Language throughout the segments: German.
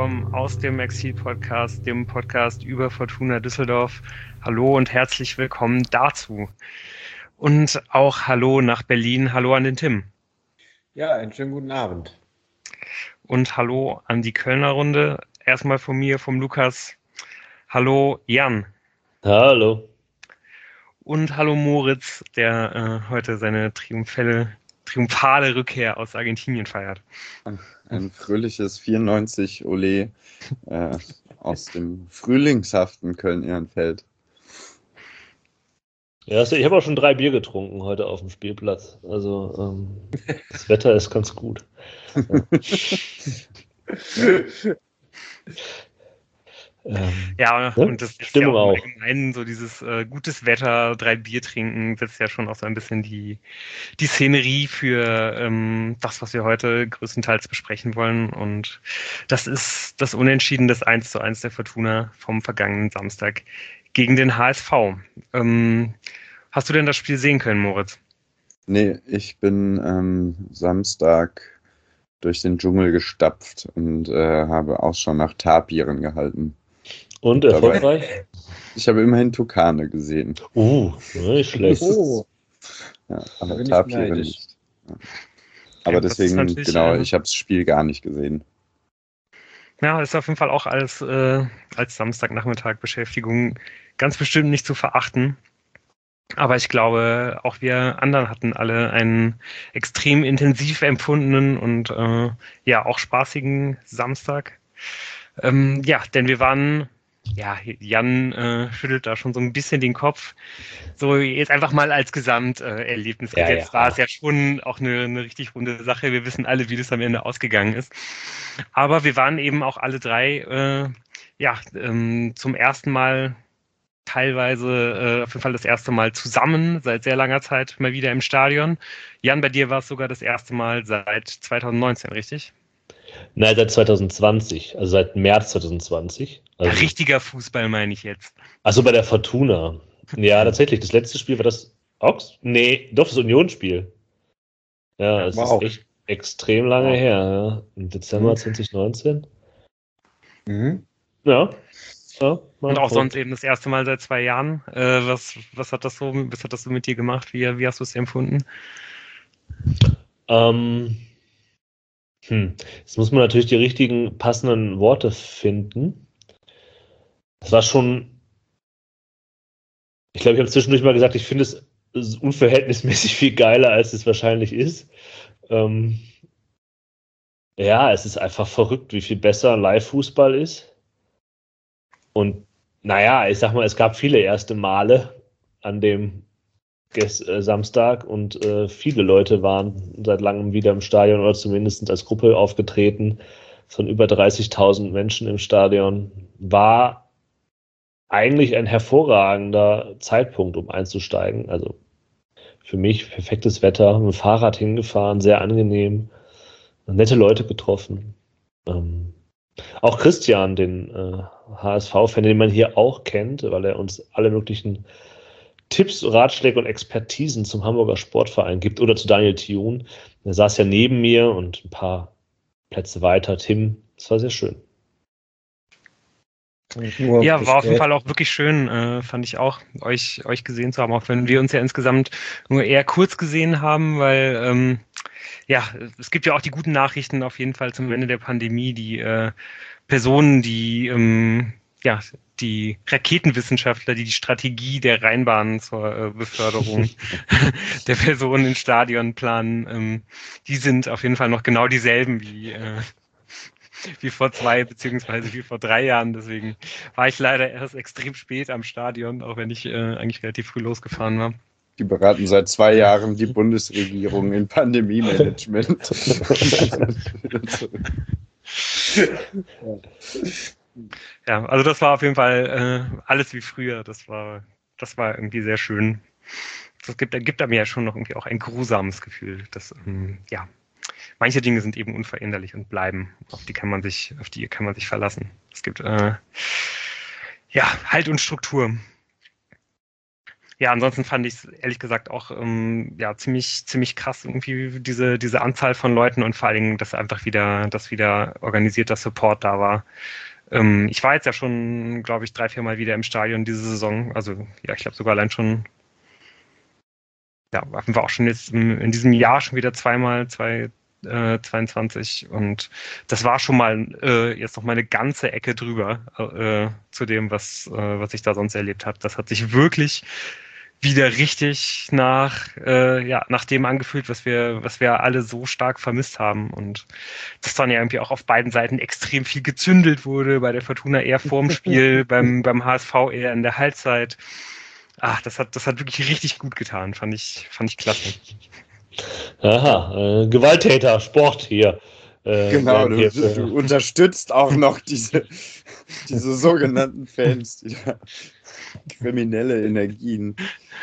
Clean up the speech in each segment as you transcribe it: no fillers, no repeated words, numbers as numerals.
willkommen aus dem Exil-Podcast, dem Podcast über Fortuna Düsseldorf. Hallo und herzlich willkommen dazu. Und auch hallo nach Berlin, hallo an den Tim. Ja, einen schönen guten Abend. Und hallo an die Kölner Runde. Erstmal von mir, vom Lukas. Hallo Jan. Hallo. Und hallo Moritz, der heute seine triumphale Rückkehr aus Argentinien feiert. Ein fröhliches 94 Ole aus dem frühlingshaften Köln-Ehrenfeld. Ja, also ich habe auch schon 3 Bier getrunken heute auf dem Spielplatz. Also das Wetter ist ganz gut. Ja, und das ist Stimmung ja auch auch. im Allgemeinen so dieses gutes Wetter, 3 Bier trinken, setzt ja schon auch so ein bisschen die Szenerie für das, was wir heute größtenteils besprechen wollen. Und das ist das Unentschieden des 1:1 der Fortuna vom vergangenen Samstag gegen den HSV. Hast du denn das Spiel sehen können, Moritz? Nee, ich bin Samstag durch den Dschungel gestapft und habe Ausschau nach Tapiren gehalten. Und erfolgreich? Ich habe immerhin Tukane gesehen. Nicht schlecht. Ja, aber bin ich Tapire neidisch. nicht. Ja. Aber das ist deswegen, natürlich, genau, ich habe das Spiel gar nicht gesehen. Ja, ist auf jeden Fall auch als Samstagnachmittag Beschäftigung ganz bestimmt nicht zu verachten. Aber ich glaube, auch wir anderen hatten alle einen extrem intensiv empfundenen und ja auch spaßigen Samstag. Ja, denn wir waren, ja, Jan schüttelt da schon so ein bisschen den Kopf. So jetzt einfach mal als Gesamterlebnis. Ja, Jetzt ja. war es ja schon auch eine richtig runde Sache. Wir wissen alle, wie das am Ende ausgegangen ist. Aber wir waren eben auch alle drei zum ersten Mal teilweise auf jeden Fall das erste Mal zusammen, seit sehr langer Zeit mal wieder im Stadion. Jan, bei dir war es sogar das erste Mal seit 2019, richtig? Nein, seit 2020, also seit März 2020. Also, Richtiger Fußball meine ich jetzt. also bei der Fortuna. Ja, tatsächlich. Das letzte Spiel war das Augs? Nee, doch, das Unionsspiel. Ja, es Wow. ist echt extrem lange Wow. her. Ja. Im Dezember 2019. Mhm. Ja. Und auch sonst eben das erste Mal seit 2 Jahren. Was hat das so mit dir gemacht? Wie hast du es empfunden? Jetzt muss man natürlich die richtigen, passenden Worte finden. Es war schon, ich glaube, ich habe zwischendurch mal gesagt, ich finde es unverhältnismäßig viel geiler, als es wahrscheinlich ist. Ja, es ist einfach verrückt, wie viel besser Live-Fußball ist. Und naja, ich sag mal, es gab viele erste Male an dem Samstag und viele Leute waren seit langem wieder im Stadion oder zumindest als Gruppe aufgetreten. Es waren über 30.000 Menschen im Stadion. War eigentlich ein hervorragender Zeitpunkt, um einzusteigen. Also für mich perfektes Wetter, mit dem Fahrrad hingefahren, sehr angenehm, nette Leute getroffen. Auch Christian, den HSV-Fan, den man hier auch kennt, weil er uns alle möglichen Tipps, Ratschläge und Expertisen zum Hamburger Sportverein gibt oder zu Daniel Thioun. Der saß ja neben mir und ein paar Plätze weiter. Tim, das war sehr schön. Ja, war auf jeden Fall auch wirklich schön, fand ich auch, euch gesehen zu haben, auch wenn wir uns ja insgesamt nur eher kurz gesehen haben, weil ja, es gibt ja auch die guten Nachrichten auf jeden Fall zum Ende der Pandemie, die Personen, die die Raketenwissenschaftler, die Strategie der Rheinbahn zur Beförderung der Personen in Stadion planen, die sind auf jeden Fall noch genau dieselben wie vor 2 beziehungsweise wie vor 3 Jahren. Deswegen war ich leider erst extrem spät am Stadion, auch wenn ich eigentlich relativ früh losgefahren war. Die beraten seit 2 Jahren die Bundesregierung in Pandemie-Management. Ja, also das war auf jeden Fall alles wie früher. Das war irgendwie sehr schön. Das gibt einem ja schon noch irgendwie auch ein grusames Gefühl, dass ja, manche Dinge sind eben unveränderlich und bleiben. Auf die kann man sich verlassen. Es gibt ja Halt und Struktur. ja, ansonsten fand ich es ehrlich gesagt auch ja, ziemlich krass, irgendwie diese Anzahl von Leuten und vor allen Dingen, dass wieder organisierter Support da war. Ich war jetzt ja schon, glaube ich, 3-4 Mal wieder im Stadion diese Saison. Also ja, ich glaube sogar allein schon, ja, wir auch schon jetzt in diesem Jahr schon wieder 22 und das war schon mal jetzt noch mal eine ganze Ecke drüber zu dem, was ich da sonst erlebt habe. Das hat sich wirklich wieder richtig nach dem angefühlt, was wir alle so stark vermisst haben und das dann ja irgendwie auch auf beiden Seiten extrem viel gezündelt wurde, bei der Fortuna eher vorm Spiel, beim HSV eher in der Halbzeit. Ach, das hat wirklich richtig gut getan, fand ich klasse. Aha, Gewalttäter, Sport hier. Genau, du unterstützt auch noch diese sogenannten Fans, die da kriminelle Energien.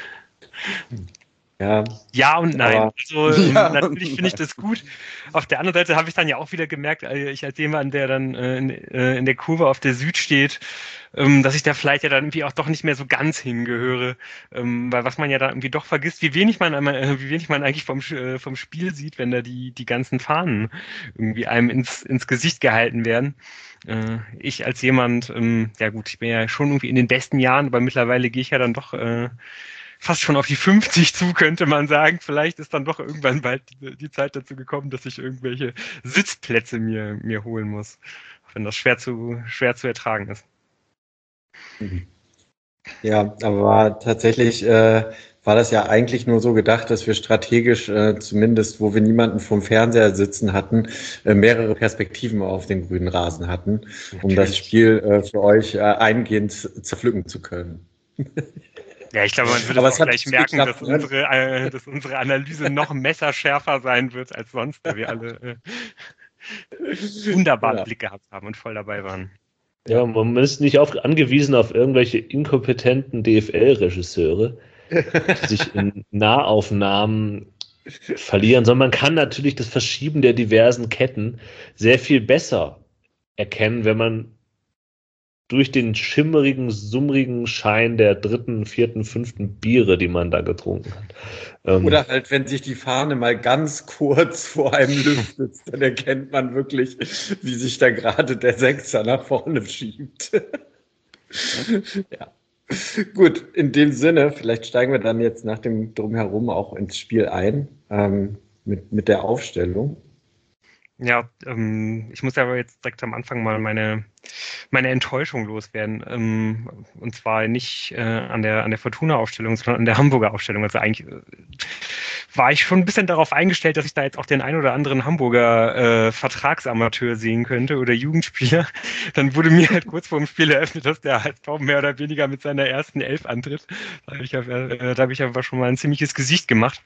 Ja und nein. Aber, also natürlich finde ich das gut. Auf der anderen Seite habe ich dann ja auch wieder gemerkt, ich als jemand, der dann in der Kurve auf der Süd steht, dass ich da vielleicht ja dann irgendwie auch doch nicht mehr so ganz hingehöre, weil was man ja da irgendwie doch vergisst, wie wenig man eigentlich vom Spiel sieht, wenn da die ganzen Fahnen irgendwie einem ins Gesicht gehalten werden. Ich als jemand, ja gut, ich bin ja schon irgendwie in den besten Jahren, aber mittlerweile gehe ich ja dann doch fast schon auf die 50 zu, könnte man sagen. Vielleicht ist dann doch irgendwann bald die Zeit dazu gekommen, dass ich irgendwelche Sitzplätze mir holen muss, wenn das schwer zu ertragen ist. Ja, aber tatsächlich war das ja eigentlich nur so gedacht, dass wir strategisch, zumindest wo wir niemanden vom Fernseher sitzen hatten, mehrere Perspektiven auf den grünen Rasen hatten, um das Spiel für euch eingehend zerpflücken zu können. Ja, ich glaube, man wird auch gleich merken, dass unsere Analyse noch messerschärfer sein wird als sonst, da wir alle wunderbaren Blick gehabt haben und voll dabei waren. Ja, man ist nicht angewiesen auf irgendwelche inkompetenten DFL-Regisseure, die sich in Nahaufnahmen verlieren, sondern man kann natürlich das Verschieben der diversen Ketten sehr viel besser erkennen, wenn man durch den schimmerigen, summrigen Schein der 3., 4., 5. Biere, die man da getrunken hat. Oder halt, wenn sich die Fahne mal ganz kurz vor einem lüftet, dann erkennt man wirklich, wie sich da gerade der Sechser nach vorne schiebt. Ja. Gut, in dem Sinne, vielleicht steigen wir dann jetzt nach dem Drumherum auch ins Spiel ein, mit der Aufstellung. Ja, ich muss aber jetzt direkt am Anfang mal meine Enttäuschung loswerden. Und zwar nicht an der Fortuna-Aufstellung, sondern an der Hamburger Aufstellung. Also eigentlich war ich schon ein bisschen darauf eingestellt, dass ich da jetzt auch den ein oder anderen Hamburger Vertragsamateur sehen könnte oder Jugendspieler. Dann wurde mir halt kurz vor dem Spiel eröffnet, dass der HSV mehr oder weniger mit seiner ersten Elf antritt. Da habe ich aber schon mal ein ziemliches Gesicht gemacht.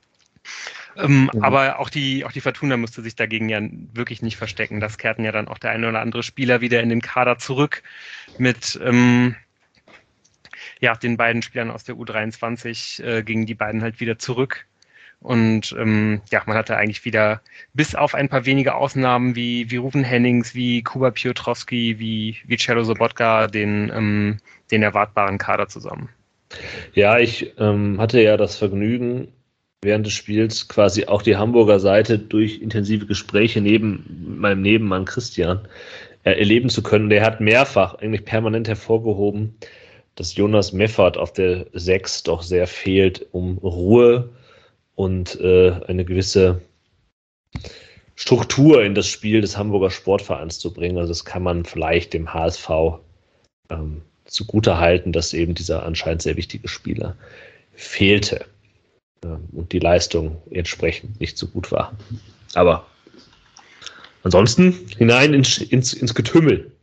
Aber auch die Fortuna musste sich dagegen ja wirklich nicht verstecken. Das kehrten ja dann auch der eine oder andere Spieler wieder in den Kader zurück mit den beiden Spielern aus der U23 gingen die beiden halt wieder zurück. Und man hatte eigentlich wieder, bis auf ein paar wenige Ausnahmen wie Ruven Hennings, wie Kuba Piotrowski, wie Cello Sobotka den erwartbaren Kader zusammen. Ja, ich hatte ja das Vergnügen, während des Spiels quasi auch die Hamburger Seite durch intensive Gespräche neben meinem Nebenmann Christian erleben zu können. Der hat mehrfach eigentlich permanent hervorgehoben, dass Jonas Meffert auf der 6 doch sehr fehlt, um Ruhe und eine gewisse Struktur in das Spiel des Hamburger Sportvereins zu bringen. Also das kann man vielleicht dem HSV zugute halten, dass eben dieser anscheinend sehr wichtige Spieler fehlte. Und die Leistung entsprechend nicht so gut war. Aber ansonsten hinein ins Getümmel.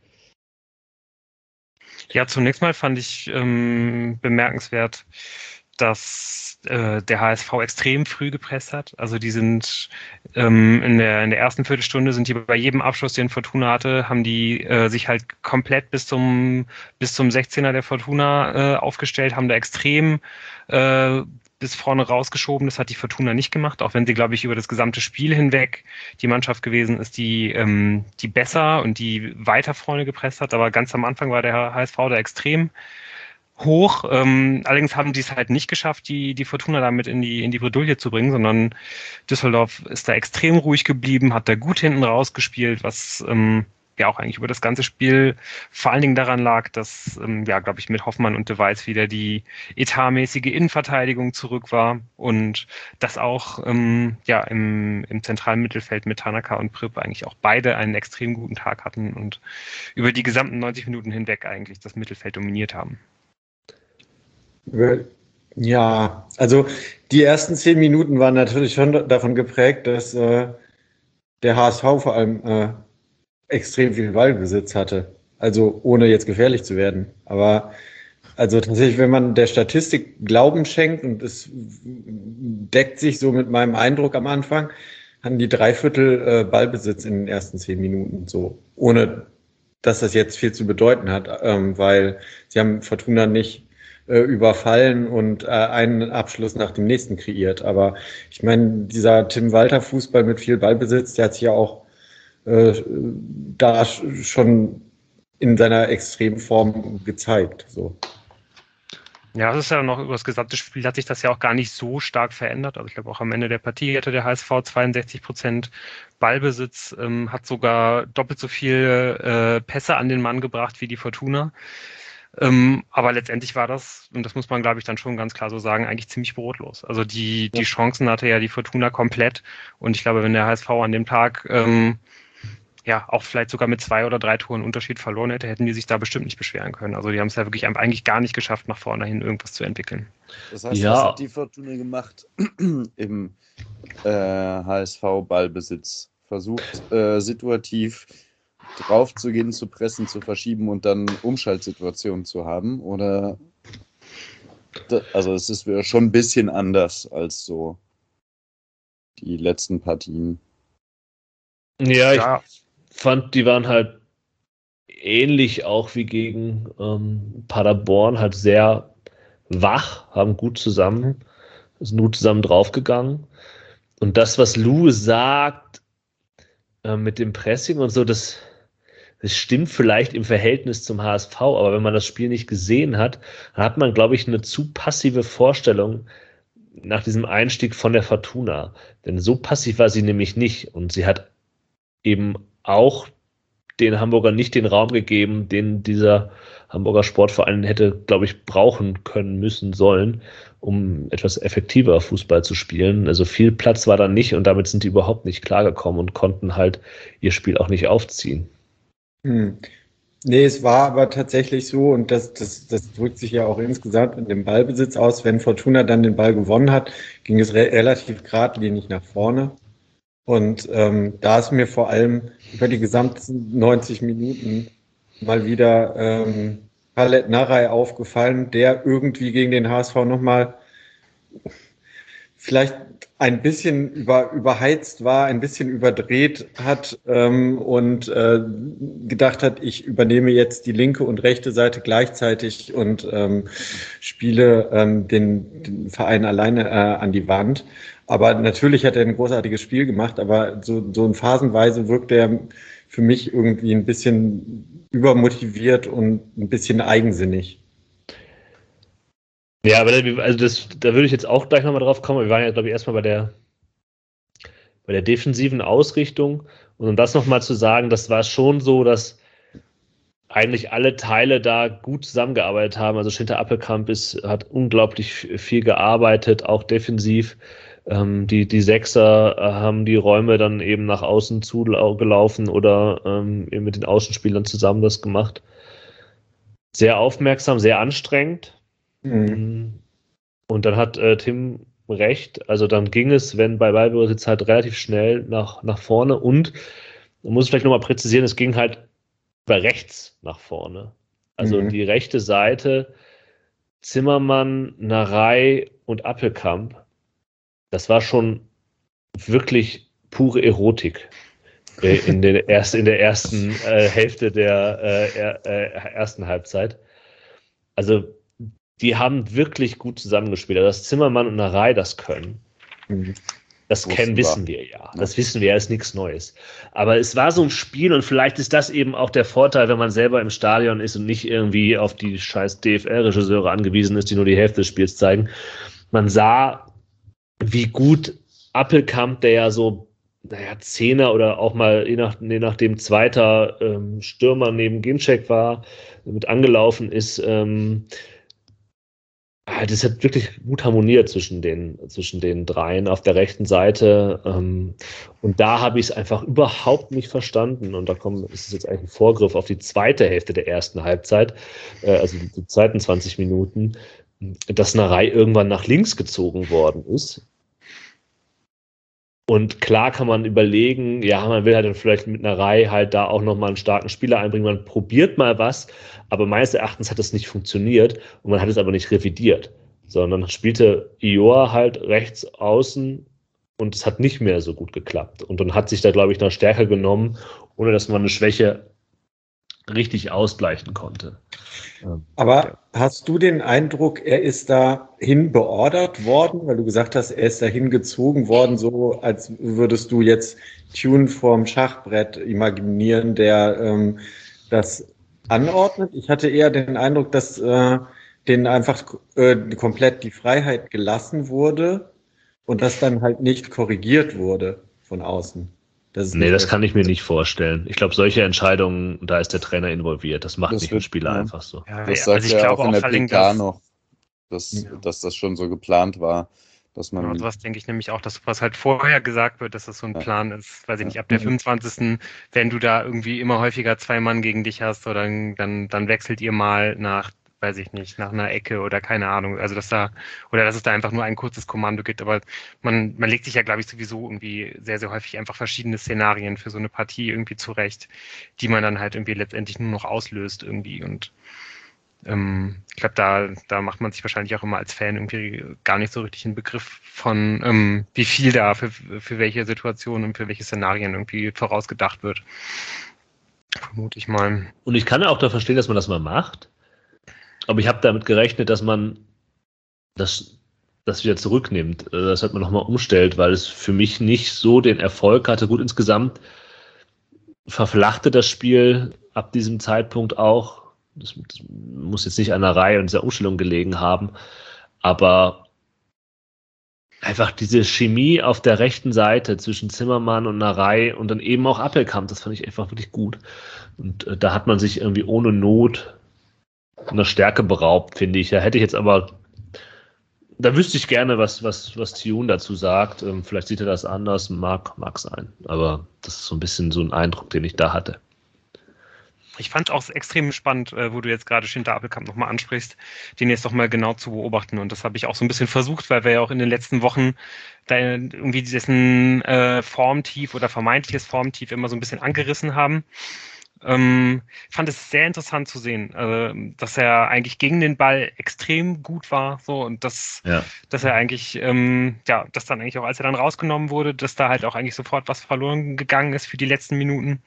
Ja, zunächst mal fand ich bemerkenswert, dass der HSV extrem früh gepresst hat. Also die sind in der ersten Viertelstunde sind die bei jedem Abschluss, den Fortuna hatte, haben die sich halt komplett bis zum 16er der Fortuna aufgestellt, haben da extrem bis vorne rausgeschoben. Das hat die Fortuna nicht gemacht, auch wenn sie, glaube ich, über das gesamte Spiel hinweg die Mannschaft gewesen ist, die besser und die weiter vorne gepresst hat. Aber ganz am Anfang war der HSV da extrem hoch. Allerdings haben die es halt nicht geschafft, die Fortuna damit in die Bredouille zu bringen, sondern Düsseldorf ist da extrem ruhig geblieben, hat da gut hinten rausgespielt, was ja auch eigentlich über das ganze Spiel vor allen Dingen daran lag, dass, glaube ich, mit Hoffmann und de Wijs wieder die etatmäßige Innenverteidigung zurück war und dass auch im zentralen Mittelfeld mit Tanaka und Pripp eigentlich auch beide einen extrem guten Tag hatten und über die gesamten 90 Minuten hinweg eigentlich das Mittelfeld dominiert haben. Ja, also die ersten 10 Minuten waren natürlich schon davon geprägt, dass der HSV vor allem extrem viel Ballbesitz hatte. Also ohne jetzt gefährlich zu werden. Aber also tatsächlich, wenn man der Statistik Glauben schenkt, und es deckt sich so mit meinem Eindruck am Anfang, hatten die 3/4 Ballbesitz in den ersten 10 Minuten, so ohne dass das jetzt viel zu bedeuten hat, weil sie haben Fortuna nicht überfallen und einen Abschluss nach dem nächsten kreiert. Aber ich meine, dieser Tim Walter Fußball mit viel Ballbesitz, der hat sich ja auch da schon in seiner Extremform gezeigt. So. Ja, das ist ja noch über das gesamte Spiel hat sich das ja auch gar nicht so stark verändert. Also ich glaube auch am Ende der Partie hatte der HSV 62% Ballbesitz, hat sogar doppelt so viele Pässe an den Mann gebracht wie die Fortuna. Aber letztendlich war das, und das muss man, glaube ich, dann schon ganz klar so sagen, eigentlich ziemlich brotlos. Also die Chancen hatte ja die Fortuna komplett. Und ich glaube, wenn der HSV an dem Tag auch vielleicht sogar mit 2 oder 3 Toren Unterschied verloren hätte, hätten die sich da bestimmt nicht beschweren können. Also die haben es ja wirklich eigentlich gar nicht geschafft, nach vorne hin irgendwas zu entwickeln. Das heißt, was hat die Fortuna gemacht im HSV-Ballbesitz? Versucht situativ drauf zu gehen, zu pressen, zu verschieben und dann Umschaltsituationen zu haben? Oder also es ist schon ein bisschen anders als so die letzten Partien. Ja, ich fand, die waren halt ähnlich auch wie gegen Paderborn, halt sehr wach, sind gut zusammen draufgegangen. Und das, was Lou sagt mit dem Pressing und so, das stimmt vielleicht im Verhältnis zum HSV, aber wenn man das Spiel nicht gesehen hat, dann hat man, glaube ich, eine zu passive Vorstellung nach diesem Einstieg von der Fortuna. Denn so passiv war sie nämlich nicht. Und sie hat eben auch den Hamburger nicht den Raum gegeben, den dieser Hamburger Sportverein hätte, glaube ich, brauchen können, müssen, sollen, um etwas effektiver Fußball zu spielen. Also viel Platz war da nicht und damit sind die überhaupt nicht klargekommen und konnten halt ihr Spiel auch nicht aufziehen. Nee, es war aber tatsächlich so, und das drückt sich ja auch insgesamt in dem Ballbesitz aus. Wenn Fortuna dann den Ball gewonnen hat, ging es relativ geradlinig nach vorne. Und da ist mir vor allem über die gesamten 90 Minuten mal wieder Khaled Narey aufgefallen, der irgendwie gegen den HSV nochmal vielleicht ein bisschen überheizt war, ein bisschen überdreht hat und gedacht hat, ich übernehme jetzt die linke und rechte Seite gleichzeitig und spiele den Verein alleine an die Wand. Aber natürlich hat er ein großartiges Spiel gemacht, aber so in phasenweise wirkt er für mich irgendwie ein bisschen übermotiviert und ein bisschen eigensinnig. Ja, aber da würde ich jetzt auch gleich nochmal drauf kommen. Wir waren ja, glaube ich, erstmal bei der defensiven Ausrichtung. Und um das nochmal zu sagen, das war schon so, dass eigentlich alle Teile da gut zusammengearbeitet haben. Also Schinter Appelkamp hat unglaublich viel gearbeitet, auch defensiv. Die Sechser haben die Räume dann eben nach außen zugelaufen oder eben mit den Außenspielern zusammen das gemacht. Sehr aufmerksam, sehr anstrengend. Und dann hat Tim recht, also dann ging es, wenn bei Ballbesitz halt relativ schnell nach vorne und man muss vielleicht nochmal präzisieren, es ging halt bei rechts nach vorne. Also die rechte Seite, Zimmermann, Narey und Appelkamp, das war schon wirklich pure Erotik in der ersten Hälfte der ersten Halbzeit. Also die haben wirklich gut zusammengespielt. Also dass Zimmermann und Narey das können. Das wissen wir ja. Das wissen wir ja, ist nichts Neues. Aber es war so ein Spiel und vielleicht ist das eben auch der Vorteil, wenn man selber im Stadion ist und nicht irgendwie auf die scheiß DFL-Regisseure angewiesen ist, die nur die Hälfte des Spiels zeigen. Man sah, wie gut Appelkamp, der ja so, Zehner oder auch mal je nachdem zweiter Stürmer neben Ginczek war, mit angelaufen ist, das hat wirklich gut harmoniert zwischen den dreien auf der rechten Seite. Und da habe ich es einfach überhaupt nicht verstanden. Und ist es jetzt eigentlich ein Vorgriff auf die zweite Hälfte der ersten Halbzeit, also die zweiten 20 Minuten, dass Narei irgendwann nach links gezogen worden ist. Und klar kann man überlegen, ja, man will halt dann vielleicht mit Narei halt da auch nochmal einen starken Spieler einbringen. Man probiert mal was, aber meines Erachtens hat das nicht funktioniert und man hat es aber nicht revidiert, sondern spielte Ior halt rechts außen und es hat nicht mehr so gut geklappt. Und dann hat sich da, glaube ich, noch stärker genommen, ohne dass man eine Schwäche richtig ausgleichen konnte. Aber hast du den Eindruck, er ist dahin beordert worden, weil du gesagt hast, er ist dahin gezogen worden, so als würdest du jetzt Tune vorm Schachbrett imaginieren, der das anordnet? Ich hatte eher den Eindruck, dass denen einfach komplett die Freiheit gelassen wurde und das dann halt nicht korrigiert wurde von außen. Das kann ich mir nicht vorstellen. Ich glaube, solche Entscheidungen, da ist der Trainer involviert. Das macht nicht ein Spieler einfach so. Ja, das sagt also ja auch in der PK noch, dass das schon so geplant war. Dass man sowas denke ich nämlich auch, dass was halt vorher gesagt wird, dass das so ein Plan ist, weiß ich nicht, ab der 25. wenn du da irgendwie immer häufiger 2 Mann gegen dich hast, oder dann wechselt ihr mal nach, weiß ich nicht, nach einer Ecke oder keine Ahnung, also dass es da einfach nur ein kurzes Kommando gibt, aber man legt sich ja, glaube ich, sowieso irgendwie sehr, sehr häufig einfach verschiedene Szenarien für so eine Partie irgendwie zurecht, die man dann halt irgendwie letztendlich nur noch auslöst irgendwie, und ich glaube, da macht man sich wahrscheinlich auch immer als Fan irgendwie gar nicht so richtig einen Begriff von, wie viel da für welche Situationen und für welche Szenarien irgendwie vorausgedacht wird. Vermute ich mal. Und ich kann ja auch da verstehen, dass man das mal macht. Aber ich habe damit gerechnet, dass man das wieder zurücknimmt. Das hat man nochmal umstellt, weil es für mich nicht so den Erfolg hatte. Gut, insgesamt verflachte das Spiel ab diesem Zeitpunkt auch. Das muss jetzt nicht an der Reihe und dieser Umstellung gelegen haben, aber einfach diese Chemie auf der rechten Seite zwischen Zimmermann und Narei und dann eben auch Appelkamp, das fand ich einfach wirklich gut. Und da hat man sich irgendwie ohne Not einer Stärke beraubt, finde ich. Da hätte ich jetzt aber, da wüsste ich gerne, was Tune dazu sagt. Vielleicht sieht er das anders, mag sein. Aber das ist so ein bisschen so ein Eindruck, den ich da hatte. Ich fand es auch extrem spannend, wo du jetzt gerade Schinter Appelkamp nochmal ansprichst, den jetzt doch mal genau zu beobachten. Und das habe ich auch so ein bisschen versucht, weil wir ja auch in den letzten Wochen da irgendwie dessen Formtief oder vermeintliches Formtief immer so ein bisschen angerissen haben. Fand es sehr interessant zu sehen, dass er eigentlich gegen den Ball extrem gut war, so, und dass er eigentlich, dass dann eigentlich auch, als er dann rausgenommen wurde, dass da halt auch eigentlich sofort was verloren gegangen ist für die letzten Minuten.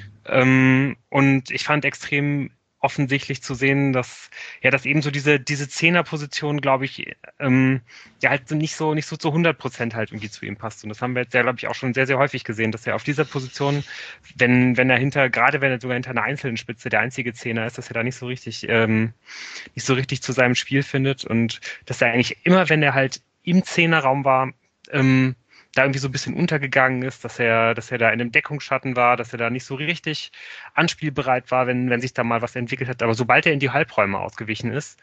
Und ich fand extrem offensichtlich zu sehen, dass eben so diese Zehnerposition, glaube ich, halt nicht so zu 100% halt irgendwie zu ihm passt. Und das haben wir jetzt ja, glaube ich, auch schon sehr, sehr häufig gesehen, dass er auf dieser Position, wenn er gerade wenn er sogar hinter einer einzelnen Spitze der einzige Zehner ist, dass er da nicht so richtig zu seinem Spiel findet, und dass er eigentlich immer, wenn er halt im Zehnerraum war, da irgendwie so ein bisschen untergegangen ist, dass er da in einem Deckungsschatten war, dass er da nicht so richtig anspielbereit war, wenn sich da mal was entwickelt hat. Aber sobald er in die Halbräume ausgewichen ist,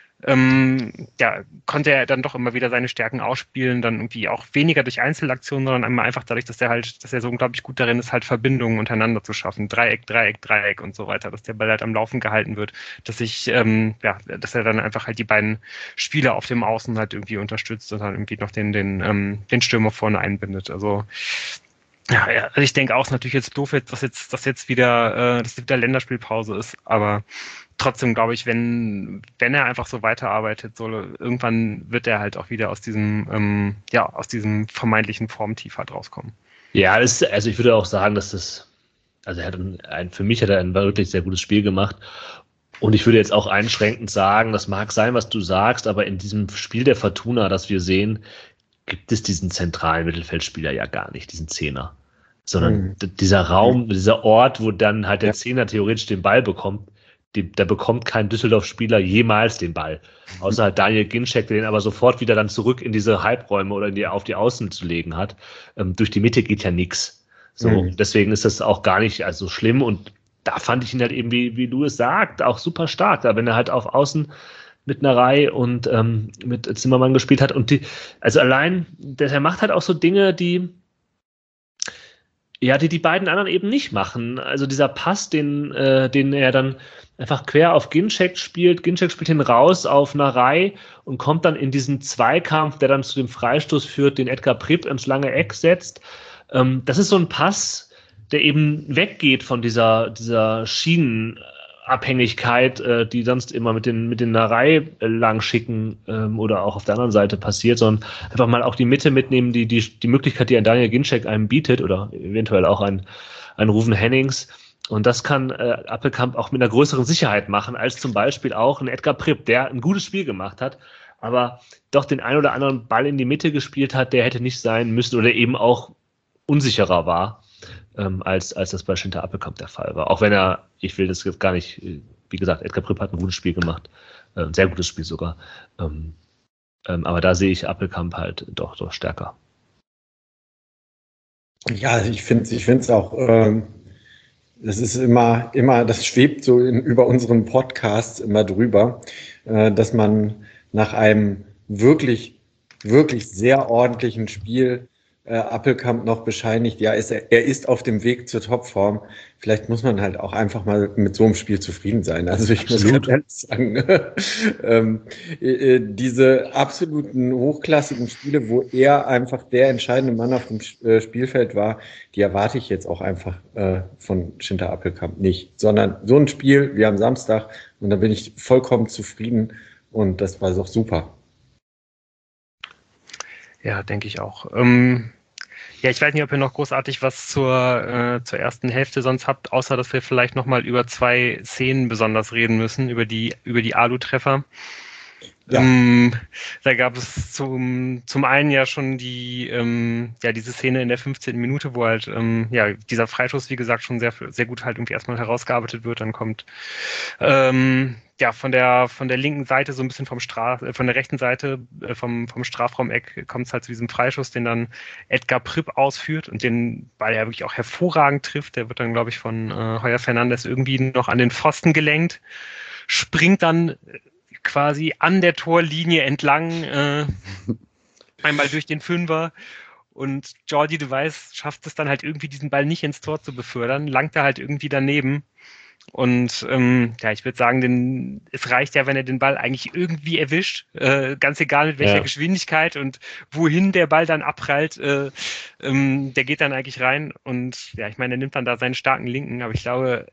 konnte er dann doch immer wieder seine Stärken ausspielen, dann irgendwie auch weniger durch Einzelaktionen, sondern einfach dadurch, dass er so unglaublich gut darin ist, halt Verbindungen untereinander zu schaffen. Dreieck und so weiter, dass der Ball halt am Laufen gehalten wird, dass er dann einfach halt die beiden Spieler auf dem Außen halt irgendwie unterstützt und dann irgendwie noch den Stürmer vorne einbindet. Also also ich denke auch, es ist natürlich jetzt doof, dass jetzt wieder Länderspielpause ist, aber trotzdem glaube ich, wenn er einfach so weiterarbeitet, irgendwann wird er halt auch wieder aus diesem vermeintlichen Formtief halt rauskommen. Ja, also ich würde auch sagen, dass für mich hat er ein wirklich sehr gutes Spiel gemacht. Und ich würde jetzt auch einschränkend sagen, das mag sein, was du sagst, aber in diesem Spiel der Fortuna, das wir sehen, gibt es diesen zentralen Mittelfeldspieler ja gar nicht, diesen Zehner. Sondern dieser Raum, dieser Ort, wo dann halt der Zehner theoretisch den Ball bekommt, da bekommt kein Düsseldorf-Spieler jemals den Ball. Außer halt Daniel Ginczek, der den aber sofort wieder dann zurück in diese Halbräume oder auf die Außen zu legen hat. Durch die Mitte geht ja nichts. So, deswegen ist das auch gar nicht also schlimm. Und da fand ich ihn halt eben, wie du es sagst, auch super stark. Da wenn er halt auf Außen mit Narei und mit Zimmermann gespielt hat. Und also allein, er macht halt auch so Dinge, die die beiden anderen eben nicht machen. Also dieser Pass, den er dann einfach quer auf Ginczek spielt. Ginczek spielt ihn raus auf Narei und kommt dann in diesen Zweikampf, der dann zu dem Freistoß führt, den Edgar Pripp ins lange Eck setzt. Das ist so ein Pass, der eben weggeht von dieser Schienenabhängigkeit, die sonst immer mit den Narei langschicken oder auch auf der anderen Seite passiert, sondern einfach mal auch die Mitte mitnehmen, die Möglichkeit, die ein Daniel Ginczek einem bietet oder eventuell auch ein Ruven Hennings. Und das kann Appelkamp auch mit einer größeren Sicherheit machen, als zum Beispiel auch ein Edgar Pripp, der ein gutes Spiel gemacht hat, aber doch den ein oder anderen Ball in die Mitte gespielt hat, der hätte nicht sein müssen oder eben auch unsicherer war, als das bei Schinter Appelkamp der Fall war. Auch wenn ich will das jetzt gar nicht, wie gesagt, Edgar Pripp hat ein gutes Spiel gemacht, ein sehr gutes Spiel sogar. Aber da sehe ich Appelkamp halt doch stärker. Ja, ich finde es auch, das ist immer, das schwebt so über unseren Podcasts immer drüber, dass man nach einem wirklich, wirklich sehr ordentlichen Spiel Appelkamp noch bescheinigt, er ist auf dem Weg zur Topform. Vielleicht muss man halt auch einfach mal mit so einem Spiel zufrieden sein. Also ich muss ganz ehrlich sagen, diese absoluten hochklassigen Spiele, wo er einfach der entscheidende Mann auf dem Spielfeld war, die erwarte ich jetzt auch einfach von Schinter Appelkamp nicht, sondern so ein Spiel wie am Samstag und da bin ich vollkommen zufrieden und das war doch super. Ja, denke ich auch. Ich weiß nicht, ob ihr noch großartig was zur ersten Hälfte sonst habt, außer dass wir vielleicht nochmal über 2 Szenen besonders reden müssen, über die Alu-Treffer. Ja. Da gab es zum einen ja schon diese Szene in der 15. Minute, wo halt dieser Freischuss, wie gesagt, schon sehr, sehr gut halt irgendwie erstmal herausgearbeitet wird. Dann kommt von der linken Seite so ein bisschen von der rechten Seite vom Strafraumeck kommt es halt zu diesem Freischuss, den dann Edgar Pripp ausführt und den Ball ja wirklich auch hervorragend trifft. Der wird dann, glaube ich, von Heuer Fernandes irgendwie noch an den Pfosten gelenkt, springt dann quasi an der Torlinie entlang, einmal durch den Fünfer und Jordi de Wijs schafft es dann halt irgendwie, diesen Ball nicht ins Tor zu befördern, langt er halt irgendwie daneben und ich würde sagen, es reicht ja, wenn er den Ball eigentlich irgendwie erwischt, ganz egal mit welcher Geschwindigkeit und wohin der Ball dann abprallt, der geht dann eigentlich rein und ich meine, er nimmt dann da seinen starken Linken, aber ich glaube,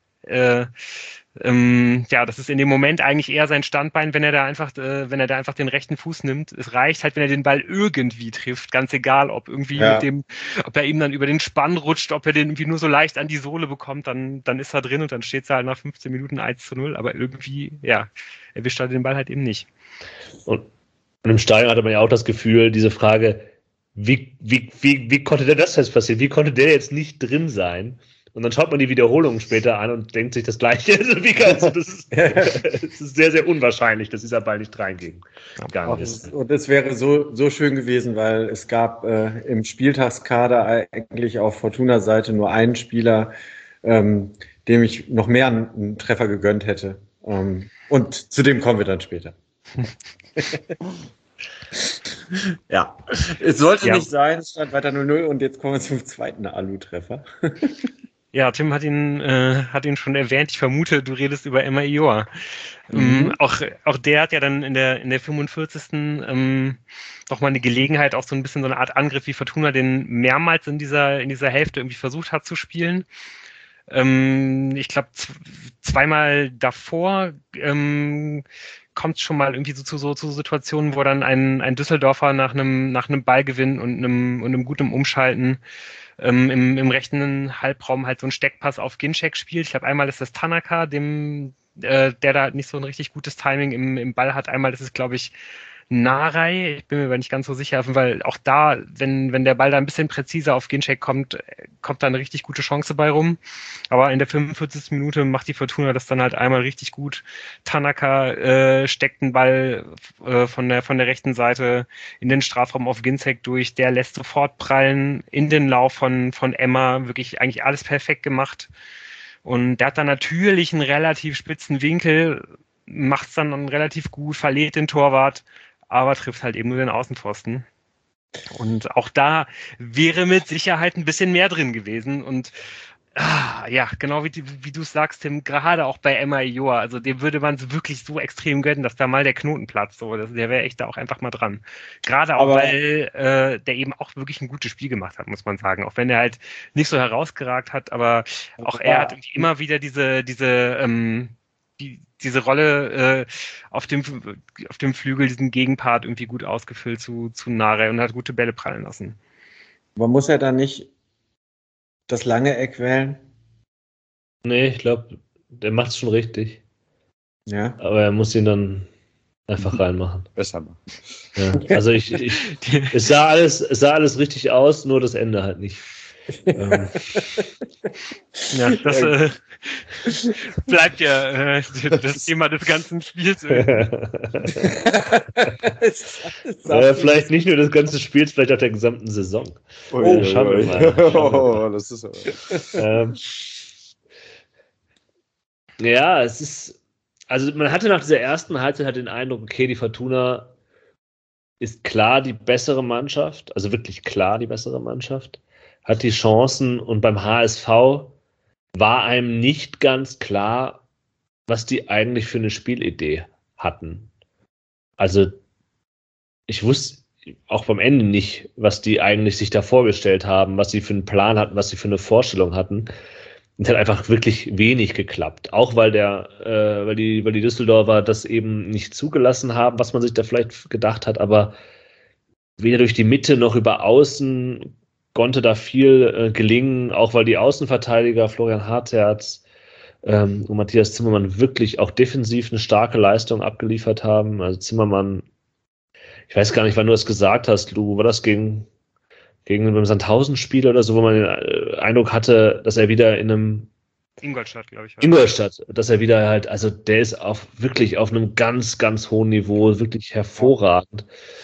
das ist in dem Moment eigentlich eher sein Standbein, wenn er da einfach den rechten Fuß nimmt. Es reicht halt, wenn er den Ball irgendwie trifft, ganz egal, ob irgendwie ob er ihm dann über den Spann rutscht, ob er den irgendwie nur so leicht an die Sohle bekommt, dann ist er drin und dann steht es halt nach 15 Minuten 1:0, aber irgendwie, erwischt er den Ball halt eben nicht. Und im Stadion hatte man ja auch das Gefühl, diese Frage, wie konnte denn das jetzt passieren? Wie konnte der jetzt nicht drin sein? Und dann schaut man die Wiederholungen später an und denkt sich das Gleiche. Es ist sehr, sehr unwahrscheinlich, dass dieser Ball nicht reinging. Und es wäre so schön gewesen, weil es gab im Spieltagskader eigentlich auf Fortuna-Seite nur einen Spieler, dem ich noch mehr einen Treffer gegönnt hätte. Und zu dem kommen wir dann später. Ja, es sollte nicht sein, es stand weiter 0:0 und jetzt kommen wir zum zweiten Alu-Treffer. Ja, Tim hat ihn schon erwähnt. Ich vermute, du redest über Emma Ioa. Auch der hat ja dann in der 45. noch mal eine Gelegenheit, auch so ein bisschen so eine Art Angriff wie Fortuna, den mehrmals in dieser Hälfte irgendwie versucht hat zu spielen. Ich glaube, zweimal davor kommt es schon mal irgendwie so zu Situationen, wo dann ein Düsseldorfer nach einem Ballgewinn und einem guten Umschalten im rechten Halbraum halt so einen Steckpass auf Ginczek spielt. Ich glaube, einmal ist das Tanaka, dem der da nicht so ein richtig gutes Timing im Ball hat. Einmal ist es, glaube ich, Narei, ich bin mir aber nicht ganz so sicher, weil auch da, wenn der Ball da ein bisschen präziser auf Ginczek kommt da eine richtig gute Chance bei rum. Aber in der 45. Minute macht die Fortuna das dann halt einmal richtig gut. Tanaka steckt den Ball von der rechten Seite in den Strafraum auf Ginczek durch. Der lässt sofort prallen in den Lauf von Emma. Wirklich eigentlich alles perfekt gemacht. Und der hat dann natürlich einen relativ spitzen Winkel, macht es dann relativ gut, verliert den Torwart, aber trifft halt eben nur den Außenpfosten. Und auch da wäre mit Sicherheit ein bisschen mehr drin gewesen. Und ja, genau wie du es sagst, Tim, gerade auch bei Emma Ioa, also dem würde man es wirklich so extrem gönnen, dass da mal der Knoten platzt. So, der wäre echt da auch einfach mal dran. Gerade auch, weil der eben auch wirklich ein gutes Spiel gemacht hat, muss man sagen. Auch wenn er halt nicht so herausgeragt hat, aber auch er hat irgendwie immer wieder diese Rolle auf dem Flügel, diesen Gegenpart irgendwie gut ausgefüllt zu Narei und hat gute Bälle prallen lassen. Aber muss er dann nicht das lange Eck wählen? Nee, ich glaube, der macht es schon richtig. Ja. Aber er muss ihn dann einfach reinmachen. Besser machen. Ja. Also es sah alles richtig aus, nur das Ende halt nicht. Ja, das bleibt ja das Thema des ganzen Spiels. Vielleicht nicht nur des ganzen Spiels, vielleicht auch der gesamten Saison. Schauen wir mal. Das ist ja, es ist, also man hatte nach dieser ersten Halbzeit halt den Eindruck, okay, die Fortuna ist klar die bessere Mannschaft, also wirklich klar die bessere Mannschaft, hat die Chancen, und beim HSV war einem nicht ganz klar, was die eigentlich für eine Spielidee hatten. Also ich wusste auch beim Ende nicht, was die eigentlich sich da vorgestellt haben, was sie für einen Plan hatten, was sie für eine Vorstellung hatten. Es hat einfach wirklich wenig geklappt. Auch weil die Düsseldorfer das eben nicht zugelassen haben, was man sich da vielleicht gedacht hat, aber weder durch die Mitte noch über Außen konnte da viel gelingen, auch weil die Außenverteidiger Florian Hartherz und Matthias Zimmermann wirklich auch defensiv eine starke Leistung abgeliefert haben. Also Zimmermann, ich weiß gar nicht, wann du das gesagt hast, Lou, war das gegen beim Sandhausen-Spiel oder so, wo man den Eindruck hatte, dass er wieder in einem Ingolstadt, glaube ich. Ingolstadt, dass er wieder halt, also der ist wirklich auf einem ganz, ganz hohen Niveau, wirklich hervorragend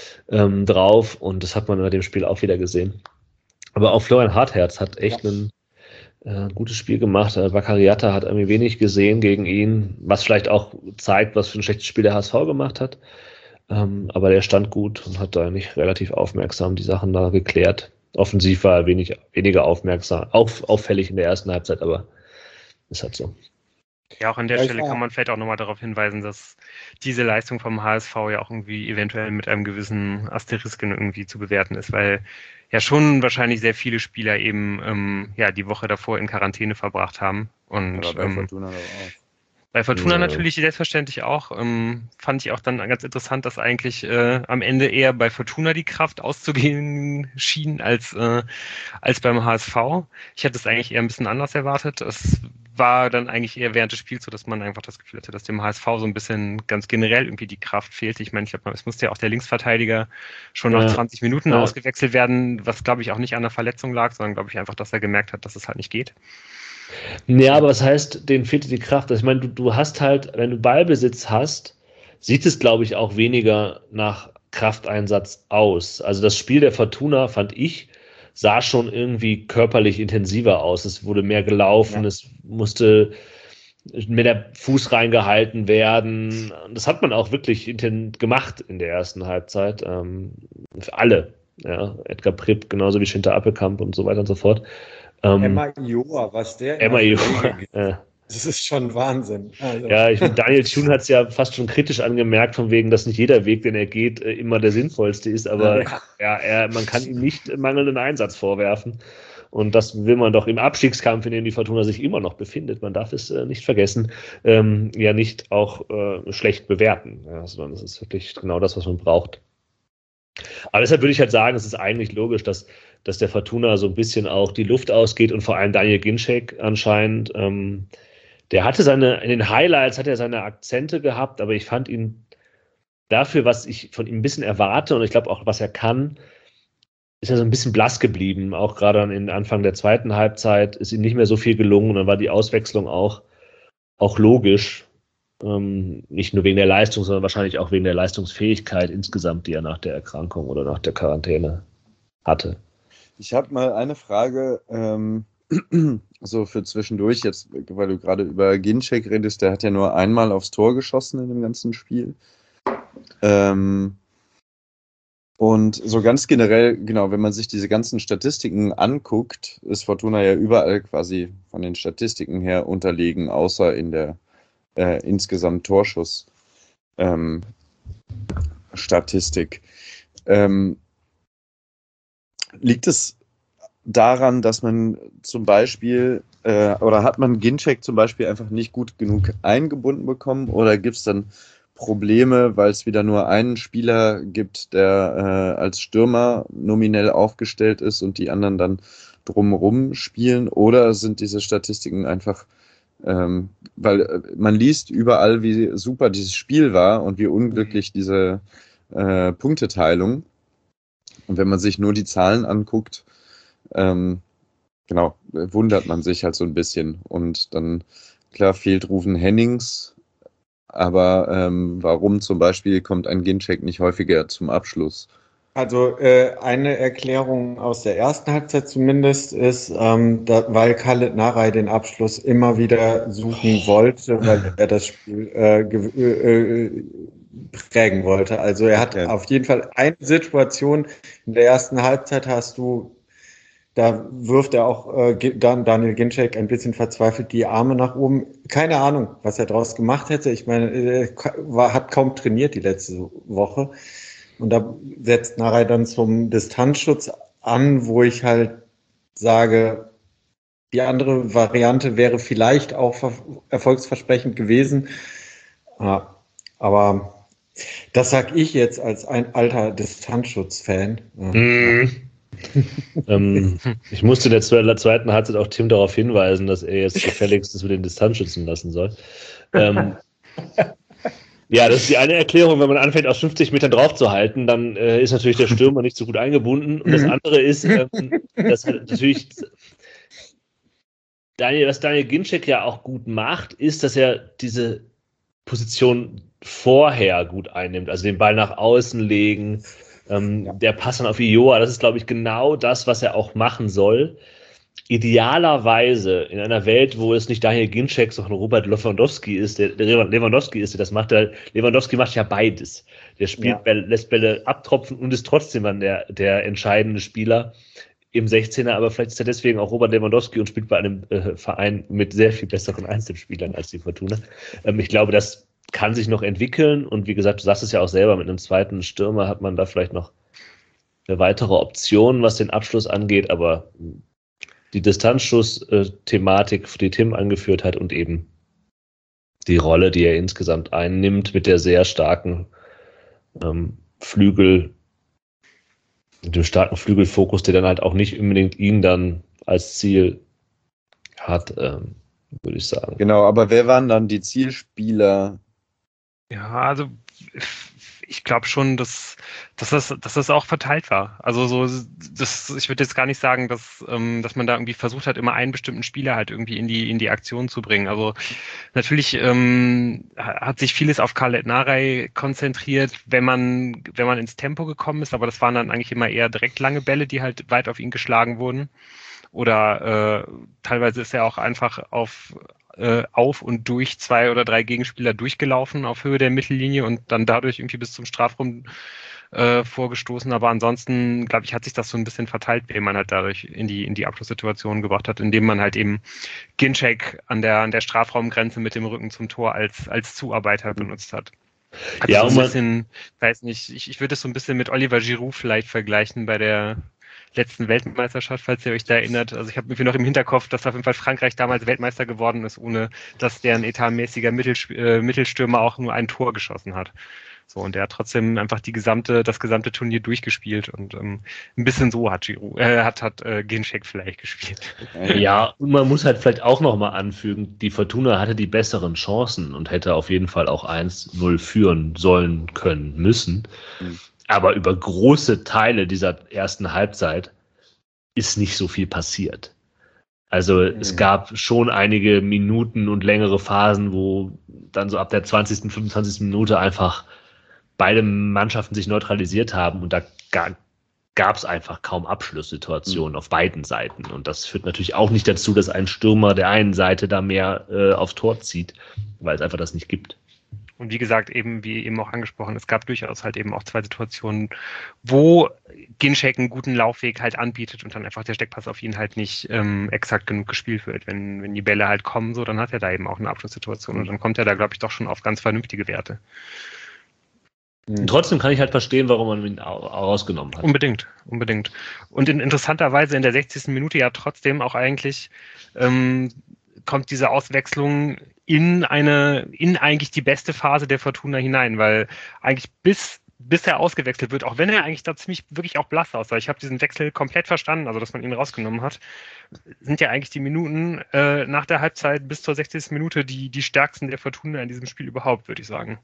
drauf, und das hat man bei dem Spiel auch wieder gesehen. Aber auch Florian Hartherz hat echt ein gutes Spiel gemacht. Baccariata hat irgendwie wenig gesehen gegen ihn, was vielleicht auch zeigt, was für ein schlechtes Spiel der HSV gemacht hat. Aber der stand gut und hat da nicht relativ aufmerksam die Sachen da geklärt. Offensiv war er weniger aufmerksam, auffällig in der ersten Halbzeit, aber ist halt so. Ja, auch an der Stelle kann man vielleicht auch nochmal darauf hinweisen, dass diese Leistung vom HSV ja auch irgendwie eventuell mit einem gewissen Asterisken irgendwie zu bewerten ist, weil ja schon wahrscheinlich sehr viele Spieler eben die Woche davor in Quarantäne verbracht haben. Und bei Fortuna auch. Bei Fortuna natürlich selbstverständlich auch. Fand ich auch dann ganz interessant, dass eigentlich am Ende eher bei Fortuna die Kraft auszugehen schien als beim HSV. Ich hätte es eigentlich eher ein bisschen anders erwartet. Es war dann eigentlich eher während des Spiels so, dass man einfach das Gefühl hatte, dass dem HSV so ein bisschen ganz generell irgendwie die Kraft fehlte. Ich meine, es musste ja auch der Linksverteidiger schon nach 20 Minuten ausgewechselt werden, was glaube ich auch nicht an der Verletzung lag, sondern glaube ich einfach, dass er gemerkt hat, dass es halt nicht geht. Ja, aber was heißt, denen fehlte die Kraft? Also ich meine, du hast halt, wenn du Ballbesitz hast, sieht es, glaube ich, auch weniger nach Krafteinsatz aus. Also das Spiel der Fortuna, fand ich, sah schon irgendwie körperlich intensiver aus. Es wurde mehr gelaufen, es musste mehr der Fuß reingehalten werden. Das hat man auch wirklich gemacht in der ersten Halbzeit. Für alle. Ja, Edgar Pripp, genauso wie Schinter Appelkamp und so weiter und so fort. Emma Ioa, was der Emma Ioa, das ist schon Wahnsinn. Also. Ja, Daniel Thune hat es ja fast schon kritisch angemerkt, von wegen, dass nicht jeder Weg, den er geht, immer der sinnvollste ist, aber man kann ihm nicht mangelnden Einsatz vorwerfen. Und das will man doch im Abstiegskampf, in dem die Fortuna sich immer noch befindet, man darf es nicht vergessen, ja nicht auch schlecht bewerten, sondern es ist wirklich genau das, was man braucht. Aber deshalb würde ich halt sagen, es ist eigentlich logisch, dass der Fortuna so ein bisschen auch die Luft ausgeht und vor allem Daniel Ginczek anscheinend, Der hatte in den Highlights hat er seine Akzente gehabt, aber ich fand ihn dafür, was ich von ihm ein bisschen erwarte und ich glaube auch, was er kann, ist er so ein bisschen blass geblieben. Auch gerade am Anfang der zweiten Halbzeit ist ihm nicht mehr so viel gelungen und dann war die Auswechslung auch logisch. Nicht nur wegen der Leistung, sondern wahrscheinlich auch wegen der Leistungsfähigkeit insgesamt, die er nach der Erkrankung oder nach der Quarantäne hatte. Ich habe mal eine Frage, so für zwischendurch, jetzt, weil du gerade über Ginczek redest, der hat ja nur einmal aufs Tor geschossen in dem ganzen Spiel. Und so ganz generell, genau, wenn man sich diese ganzen Statistiken anguckt, ist Fortuna ja überall quasi von den Statistiken her unterlegen, außer in der insgesamt Torschuss-Statistik. Liegt es daran, dass man zum Beispiel, oder hat man Ginczek zum Beispiel einfach nicht gut genug eingebunden bekommen, oder gibt es dann Probleme, weil es wieder nur einen Spieler gibt, der als Stürmer nominell aufgestellt ist und die anderen dann drumherum spielen, oder sind diese Statistiken einfach, weil man liest überall, wie super dieses Spiel war und wie unglücklich diese Punkteteilung, und wenn man sich nur die Zahlen anguckt, genau, wundert man sich halt so ein bisschen, und dann, klar, fehlt Ruven Hennings. Aber warum zum Beispiel kommt ein Ginczek nicht häufiger zum Abschluss? Also eine Erklärung aus der ersten Halbzeit zumindest ist, weil Khaled Narey den Abschluss immer wieder suchen wollte, weil er das Spiel prägen wollte. Also er hat auf jeden Fall eine Situation in der ersten Halbzeit da wirft er auch dann Daniel Ginczek ein bisschen verzweifelt die Arme nach oben. Keine Ahnung, was er daraus gemacht hätte. Ich meine, er hat kaum trainiert die letzte Woche. Und da setzt Narey dann zum Distanzschutz an, wo ich halt sage, die andere Variante wäre vielleicht auch erfolgsversprechend gewesen. Aber das sage ich jetzt als ein alter Distanzschutz-Fan. Ich musste in der zweiten Halbzeit auch Tim darauf hinweisen, dass er jetzt gefälligst mit den Distanz schützen lassen soll. Ja, das ist die eine Erklärung. Wenn man anfängt, aus 50 Metern draufzuhalten, dann ist natürlich der Stürmer nicht so gut eingebunden. Und das andere ist, dass halt natürlich was Daniel Ginczek ja auch gut macht, ist, dass er diese Position vorher gut einnimmt. Also den Ball nach außen legen, der Pass dann auf Ioa, das ist, glaube ich, genau das, was er auch machen soll. Idealerweise in einer Welt, wo es nicht Daniel Ginczek, sondern Robert Lewandowski ist, der das macht. Lewandowski macht ja beides. Der spielt, lässt Bälle abtropfen und ist trotzdem dann der entscheidende Spieler im 16er, aber vielleicht ist er deswegen auch Robert Lewandowski und spielt bei einem Verein mit sehr viel besseren Einzelspielern als die Fortuna. Ich glaube, das kann sich noch entwickeln, und wie gesagt, du sagst es ja auch selber, mit einem zweiten Stürmer hat man da vielleicht noch eine weitere Option, was den Abschluss angeht, aber die Distanzschuss-Thematik, die Tim angeführt hat, und eben die Rolle, die er insgesamt einnimmt mit der sehr starken mit dem starken Flügelfokus, der dann halt auch nicht unbedingt ihn dann als Ziel hat, würde ich sagen. Genau, aber wer waren dann die Zielspieler? Ja, also ich glaube schon, dass das auch verteilt war. Also ich würde jetzt gar nicht sagen, dass man da irgendwie versucht hat, immer einen bestimmten Spieler halt irgendwie in die Aktion zu bringen. Also natürlich hat sich vieles auf Khaled Narey konzentriert, wenn man ins Tempo gekommen ist, aber das waren dann eigentlich immer eher direkt lange Bälle, die halt weit auf ihn geschlagen wurden. Oder teilweise ist er auch einfach auf und durch 2 oder 3 Gegenspieler durchgelaufen auf Höhe der Mittellinie und dann dadurch irgendwie bis zum Strafraum vorgestoßen. Aber ansonsten, glaube ich, hat sich das so ein bisschen verteilt, wen man halt dadurch in die Abschlusssituation gebracht hat, indem man halt eben Ginczek an der Strafraumgrenze mit dem Rücken zum Tor als Zuarbeiter benutzt hat. Also ja, so ein bisschen, weiß nicht, ich würde es so ein bisschen mit Oliver Giroud vielleicht vergleichen bei der letzten Weltmeisterschaft, falls ihr euch da erinnert. Also ich habe irgendwie noch im Hinterkopf, dass auf jeden Fall Frankreich damals Weltmeister geworden ist, ohne dass deren etatmäßiger Mittelstürmer auch nur ein Tor geschossen hat. So, und der hat trotzdem einfach das gesamte Turnier durchgespielt und ein bisschen so hat Ginczek vielleicht gespielt. Ja, und man muss halt vielleicht auch nochmal anfügen, die Fortuna hatte die besseren Chancen und hätte auf jeden Fall auch 1-0 führen sollen, können, müssen. Aber über große Teile dieser ersten Halbzeit ist nicht so viel passiert. Also es gab schon einige Minuten und längere Phasen, wo dann so ab der 20., 25. Minute einfach beide Mannschaften sich neutralisiert haben und da gab es einfach kaum Abschlusssituationen auf beiden Seiten. Und das führt natürlich auch nicht dazu, dass ein Stürmer der einen Seite da mehr aufs Tor zieht, weil es einfach das nicht gibt. Und wie gesagt, wie eben auch angesprochen, es gab durchaus halt eben auch 2 Situationen, wo Ginczek einen guten Laufweg halt anbietet und dann einfach der Steckpass auf ihn halt nicht exakt genug gespielt wird. Wenn die Bälle halt kommen, so, dann hat er da eben auch eine Abschlusssituation und dann kommt er da, glaube ich, doch schon auf ganz vernünftige Werte. Und trotzdem kann ich halt verstehen, warum man ihn rausgenommen hat. Unbedingt. Und interessanterweise in der 60. Minute ja trotzdem auch eigentlich kommt diese Auswechslung in eigentlich die beste Phase der Fortuna hinein, weil eigentlich bis er ausgewechselt wird, auch wenn er eigentlich da ziemlich wirklich auch blass aussah. Ich habe diesen Wechsel komplett verstanden, also dass man ihn rausgenommen hat, sind ja eigentlich die Minuten nach der Halbzeit bis zur 60. Minute die stärksten der Fortuna in diesem Spiel überhaupt, würde ich sagen.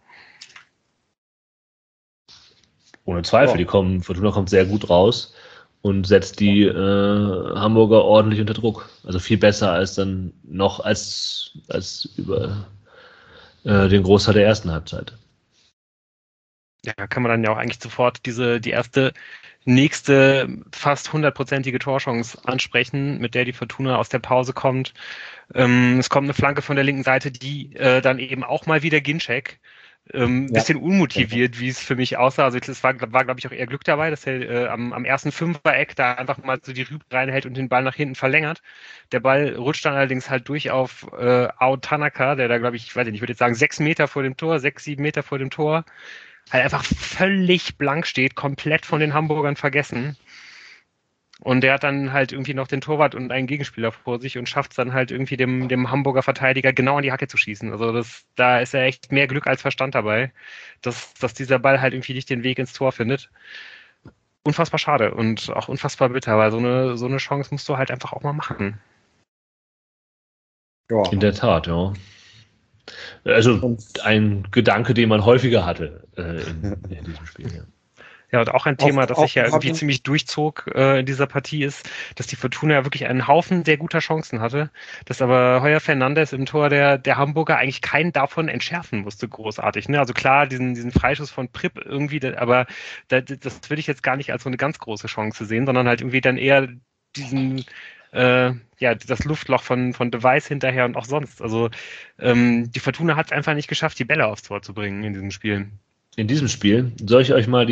Ohne Zweifel, Fortuna kommt sehr gut raus und setzt die Hamburger ordentlich unter Druck. Also viel besser als dann noch als über den Großteil der ersten Halbzeit. Ja, kann man dann ja auch eigentlich sofort die erste nächste fast 100%ige Torchance ansprechen, mit der die Fortuna aus der Pause kommt. Es kommt eine Flanke von der linken Seite, die dann eben auch mal wieder Ginczek bisschen unmotiviert, wie es für mich aussah. Also es war glaube ich, auch eher Glück dabei, dass er am ersten Fünfer-Eck da einfach mal so die Rübe reinhält und den Ball nach hinten verlängert. Der Ball rutscht dann allerdings halt durch auf Ao Tanaka, der da, glaube ich weiß nicht, ich würde jetzt sagen 6 Meter vor dem Tor, 6, 7 Meter vor dem Tor, halt einfach völlig blank steht, komplett von den Hamburgern vergessen. Und der hat dann halt irgendwie noch den Torwart und einen Gegenspieler vor sich und schafft es dann halt irgendwie dem Hamburger Verteidiger genau an die Hacke zu schießen. Also da ist ja echt mehr Glück als Verstand dabei, dass dieser Ball halt irgendwie nicht den Weg ins Tor findet. Unfassbar schade und auch unfassbar bitter, weil so eine Chance musst du halt einfach auch mal machen. Ja. In der Tat, ja. Also ein Gedanke, den man häufiger hatte in diesem Spiel, ja. Ja, und auch ein Thema, das sich ja irgendwie ziemlich durchzog in dieser Partie ist, dass die Fortuna ja wirklich einen Haufen sehr guter Chancen hatte, dass aber Heuer Fernandes im Tor der Hamburger eigentlich keinen davon entschärfen musste, großartig. Ne? Also klar, diesen Freischuss von Pripp irgendwie, aber das würde ich jetzt gar nicht als so eine ganz große Chance sehen, sondern halt irgendwie dann eher diesen das Luftloch von De Wijs hinterher und auch sonst. Also die Fortuna hat es einfach nicht geschafft, die Bälle aufs Tor zu bringen in diesem Spiel. In diesem Spiel soll ich euch mal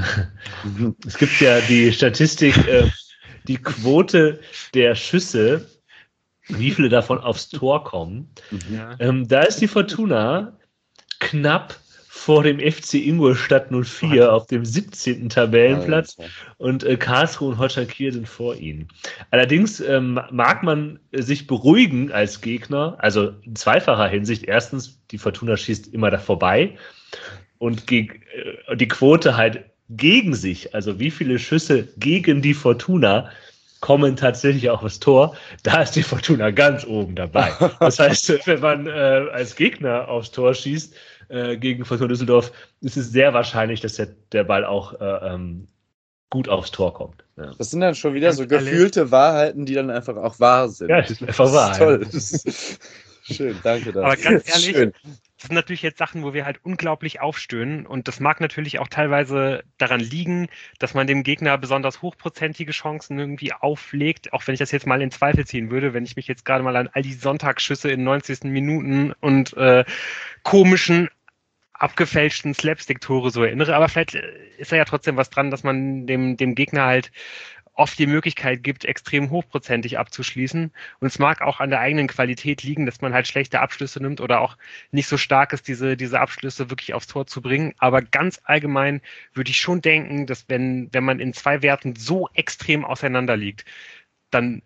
es gibt ja die Statistik, die Quote der Schüsse, wie viele davon aufs Tor kommen. Ja. Da ist die Fortuna knapp vor dem FC Ingolstadt 04 auf dem 17. Tabellenplatz und Karlsruhe und Holstein Kiel sind vor ihnen. Allerdings mag man sich beruhigen als Gegner, also in zweifacher Hinsicht. Erstens, die Fortuna schießt immer da vorbei. Und die Quote halt gegen sich, also wie viele Schüsse gegen die Fortuna kommen tatsächlich auch aufs Tor, da ist die Fortuna ganz oben dabei. Das heißt, wenn man als Gegner aufs Tor schießt gegen Fortuna Düsseldorf, ist es sehr wahrscheinlich, dass der Ball auch gut aufs Tor kommt. Ja. Das sind dann schon wieder so gefühlte Wahrheiten, die dann einfach auch wahr sind. Ja, das ist einfach wahr. Toll. Das ist schön, danke dafür. Aber ganz ehrlich, das sind natürlich jetzt Sachen, wo wir halt unglaublich aufstöhnen und das mag natürlich auch teilweise daran liegen, dass man dem Gegner besonders hochprozentige Chancen irgendwie auflegt, auch wenn ich das jetzt mal in Zweifel ziehen würde, wenn ich mich jetzt gerade mal an all die Sonntagsschüsse in 90. Minuten und komischen, abgefälschten Slapstick-Tore so erinnere, aber vielleicht ist da ja trotzdem was dran, dass man dem Gegner halt oft die Möglichkeit gibt, extrem hochprozentig abzuschließen. Und es mag auch an der eigenen Qualität liegen, dass man halt schlechte Abschlüsse nimmt oder auch nicht so stark ist, diese Abschlüsse wirklich aufs Tor zu bringen. Aber ganz allgemein würde ich schon denken, dass wenn man in 2 Werten so extrem auseinander liegt, dann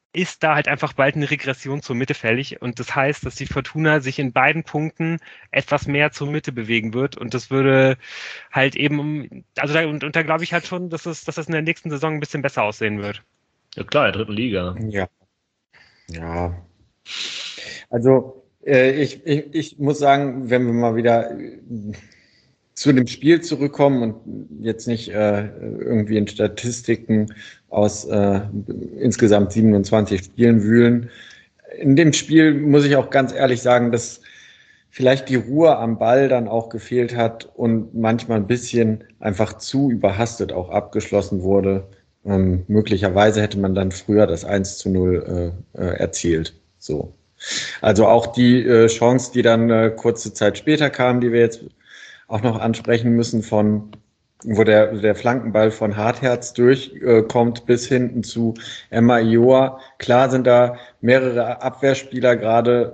ist da halt einfach bald eine Regression zur Mitte fällig. Und das heißt, dass die Fortuna sich in beiden Punkten etwas mehr zur Mitte bewegen wird. Und das würde halt eben, also da glaube ich halt schon, dass das in der nächsten Saison ein bisschen besser aussehen wird. Ja klar, in der 3. Liga. Ja. Also ich muss sagen, wenn wir mal wieder zu dem Spiel zurückkommen und jetzt nicht irgendwie in Statistiken aus insgesamt 27 Spielen wühlen. In dem Spiel muss ich auch ganz ehrlich sagen, dass vielleicht die Ruhe am Ball dann auch gefehlt hat und manchmal ein bisschen einfach zu überhastet auch abgeschlossen wurde. Möglicherweise hätte man dann früher das 1:0 erzielt. So. Also auch die Chance, die dann kurze Zeit später kam, die wir jetzt auch noch ansprechen müssen, wo der Flankenball von Hartherz durchkommt bis hinten zu Emma Ioa. Klar sind da mehrere Abwehrspieler gerade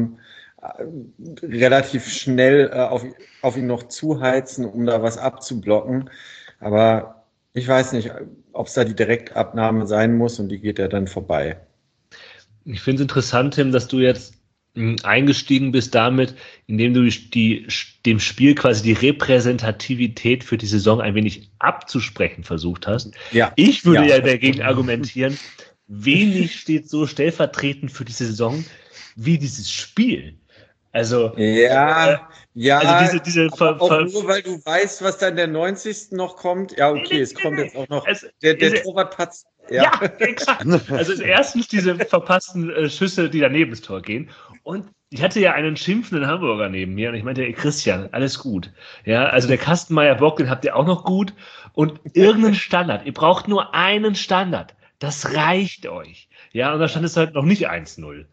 relativ schnell auf ihn noch zuheizen, um da was abzublocken. Aber ich weiß nicht, ob es da die Direktabnahme sein muss und die geht ja dann vorbei. Ich finde es interessant, Tim, dass du jetzt eingestiegen bist damit, indem du dem Spiel quasi die Repräsentativität für die Saison ein wenig abzusprechen versucht hast. Ja. Ich würde ja dagegen argumentieren, wenig steht so stellvertretend für die Saison wie dieses Spiel. Also ja, also diese auch nur weil du weißt, was da in der 90. noch kommt. Ja, okay, es kommt jetzt auch noch der Torwartpatz. Ja, exakt. Also erstens diese verpassten Schüsse, die daneben das Tor gehen. Und ich hatte ja einen schimpfenden Hamburger neben mir und ich meinte, Christian, alles gut. Ja, also der Kastenmeier-Bock, den habt ihr auch noch gut. Und irgendeinen Standard. Ihr braucht nur einen Standard. Das reicht euch. Ja, und da stand es halt noch nicht 1:0.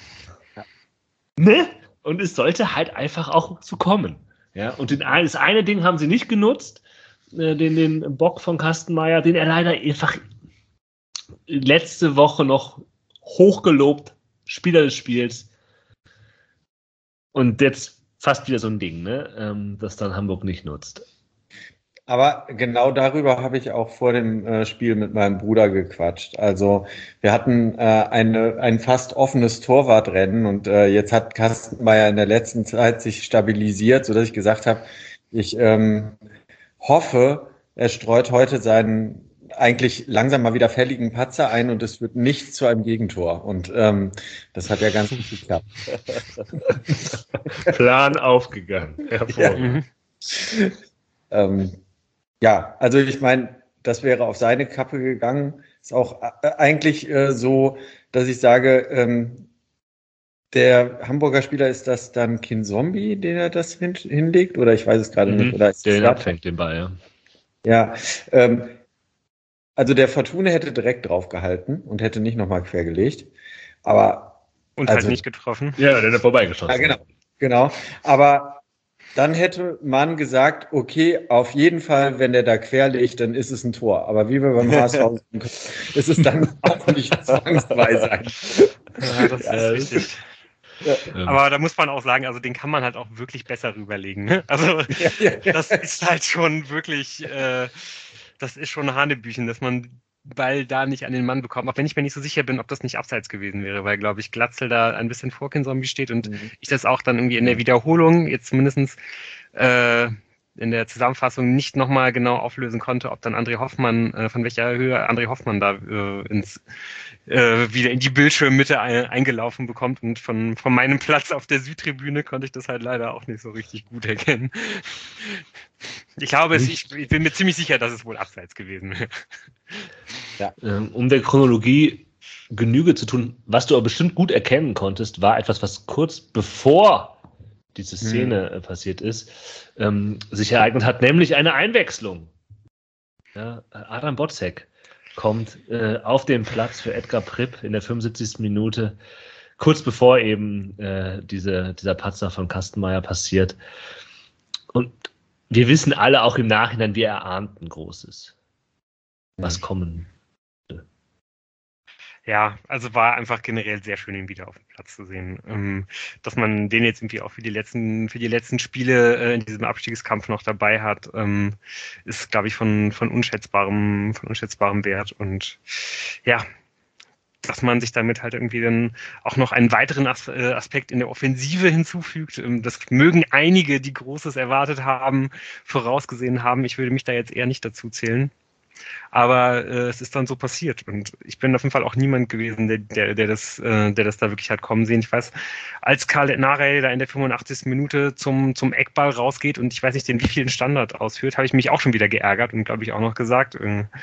Ne? Und es sollte halt einfach auch zu kommen. Ja, und das eine Ding haben sie nicht genutzt, den Bock von Kastenmeier, den er leider einfach letzte Woche noch hochgelobt, Spieler des Spiels. Und jetzt fast wieder so ein Ding, ne? Das dann Hamburg nicht nutzt. Aber genau darüber habe ich auch vor dem Spiel mit meinem Bruder gequatscht. Also wir hatten ein fast offenes Torwartrennen und jetzt hat Kastenmeier in der letzten Zeit sich stabilisiert, sodass ich gesagt habe, ich hoffe, er streut heute seinen eigentlich langsam mal wieder fälligen Patzer ein und es wird nicht zu einem Gegentor. Und das hat ja ganz gut geklappt. Plan aufgegangen. Hervorragend. Ja, also ich meine, das wäre auf seine Kappe gegangen. Ist auch eigentlich so, dass ich sage, der Hamburger Spieler, ist das dann Kinzombie, den er das hinlegt? Oder ich weiß es gerade nicht. Oder ist der ihn abfängt, den Ball, ja. Also der Fortuna hätte direkt drauf gehalten und hätte nicht nochmal quergelegt. Aber. Und halt nicht getroffen. Ja, der hat vorbeigeschossen. Ja, genau. Aber dann hätte man gesagt, okay, auf jeden Fall, wenn der da querlegt, dann ist es ein Tor. Aber wie wir beim HSV sind, ist es dann auch nicht zwangsweise ein. Ja, das ist richtig. Ja. Aber da muss man auch sagen, also den kann man halt auch wirklich besser rüberlegen. Ne? Also das ist halt schon wirklich, das ist schon Hanebüchen, dass man Ball da nicht an den Mann bekommt. Auch wenn ich mir nicht so sicher bin, ob das nicht abseits gewesen wäre, weil, glaube ich, Glatzel da ein bisschen vor Kinzombie steht und ich das auch dann irgendwie in der Wiederholung, jetzt mindestens in der Zusammenfassung nicht nochmal genau auflösen konnte, ob dann André Hoffmann, von welcher Höhe André Hoffmann da wieder in die Bildschirmmitte eingelaufen bekommt und von meinem Platz auf der Südtribüne konnte ich das halt leider auch nicht so richtig gut erkennen. Ich glaube, ich bin mir ziemlich sicher, dass es wohl abseits gewesen wäre. Ja. Um der Chronologie Genüge zu tun, was du aber bestimmt gut erkennen konntest, war etwas, was kurz bevor diese Szene passiert ist, sich ereignet hat, nämlich eine Einwechslung. Ja, Adam Botzek kommt auf den Platz für Edgar Pripp in der 75. Minute, kurz bevor eben dieser Patzer von Kastenmeier passiert. Und wir wissen alle auch im Nachhinein, wir erahnten Großes, was kommen. Ja, also war einfach generell sehr schön, ihn wieder auf dem Platz zu sehen. Dass man den jetzt irgendwie auch für die letzten Spiele in diesem Abstiegskampf noch dabei hat, ist, glaube ich, von unschätzbarem Wert. Und ja, dass man sich damit halt irgendwie dann auch noch einen weiteren Aspekt in der Offensive hinzufügt. Das mögen einige, die Großes erwartet haben, vorausgesehen haben. Ich würde mich da jetzt eher nicht dazu zählen. Aber es ist dann so passiert. Und ich bin auf jeden Fall auch niemand gewesen, der das da wirklich hat kommen sehen. Ich weiß, als Karl Narey da in der 85. Minute zum Eckball rausgeht und ich weiß nicht, den wievielten Standard ausführt, habe ich mich auch schon wieder geärgert und glaube ich auch noch gesagt,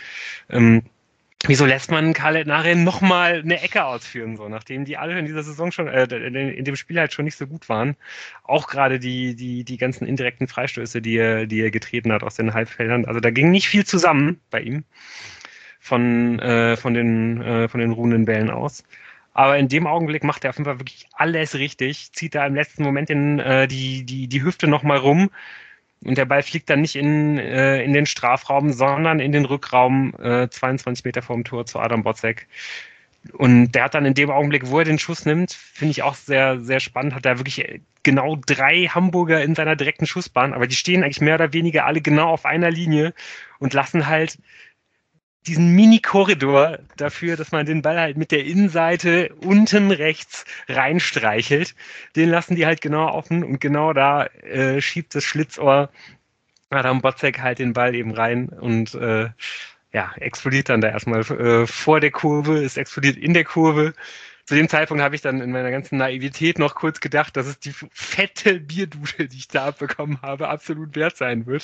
wieso lässt man Karl Narey nochmal eine Ecke ausführen, so, nachdem die alle in dieser Saison schon, in dem Spiel halt schon nicht so gut waren. Auch gerade die ganzen indirekten Freistöße, die er getreten hat aus den Halbfeldern. Also da ging nicht viel zusammen bei ihm von den ruhenden Bällen aus. Aber in dem Augenblick macht er auf jeden Fall wirklich alles richtig, zieht da im letzten Moment die Hüfte nochmal rum. Und der Ball fliegt dann nicht in den Strafraum, sondern in den Rückraum 22 Meter vorm Tor zu Adam Botzek. Und der hat dann in dem Augenblick, wo er den Schuss nimmt, finde ich auch sehr, sehr spannend, hat er wirklich genau 3 Hamburger in seiner direkten Schussbahn, aber die stehen eigentlich mehr oder weniger alle genau auf einer Linie und lassen halt diesen Mini-Korridor dafür, dass man den Ball halt mit der Innenseite unten rechts reinstreichelt. Den lassen die halt genau offen und genau da schiebt das Schlitzohr Adam Botzek halt den Ball eben rein und explodiert dann da erstmal vor der Kurve, es explodiert in der Kurve. Zu dem Zeitpunkt habe ich dann in meiner ganzen Naivität noch kurz gedacht, dass es die fette Bierdusche, die ich da abbekommen habe, absolut wert sein wird.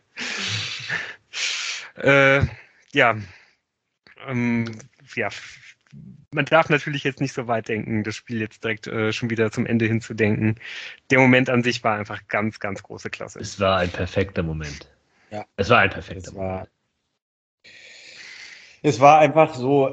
Man darf natürlich jetzt nicht so weit denken, das Spiel jetzt direkt schon wieder zum Ende hinzudenken. Der Moment an sich war einfach ganz, ganz große Klasse. Es war ein perfekter Moment. Ja. Es war ein perfekter Moment. Es war einfach so,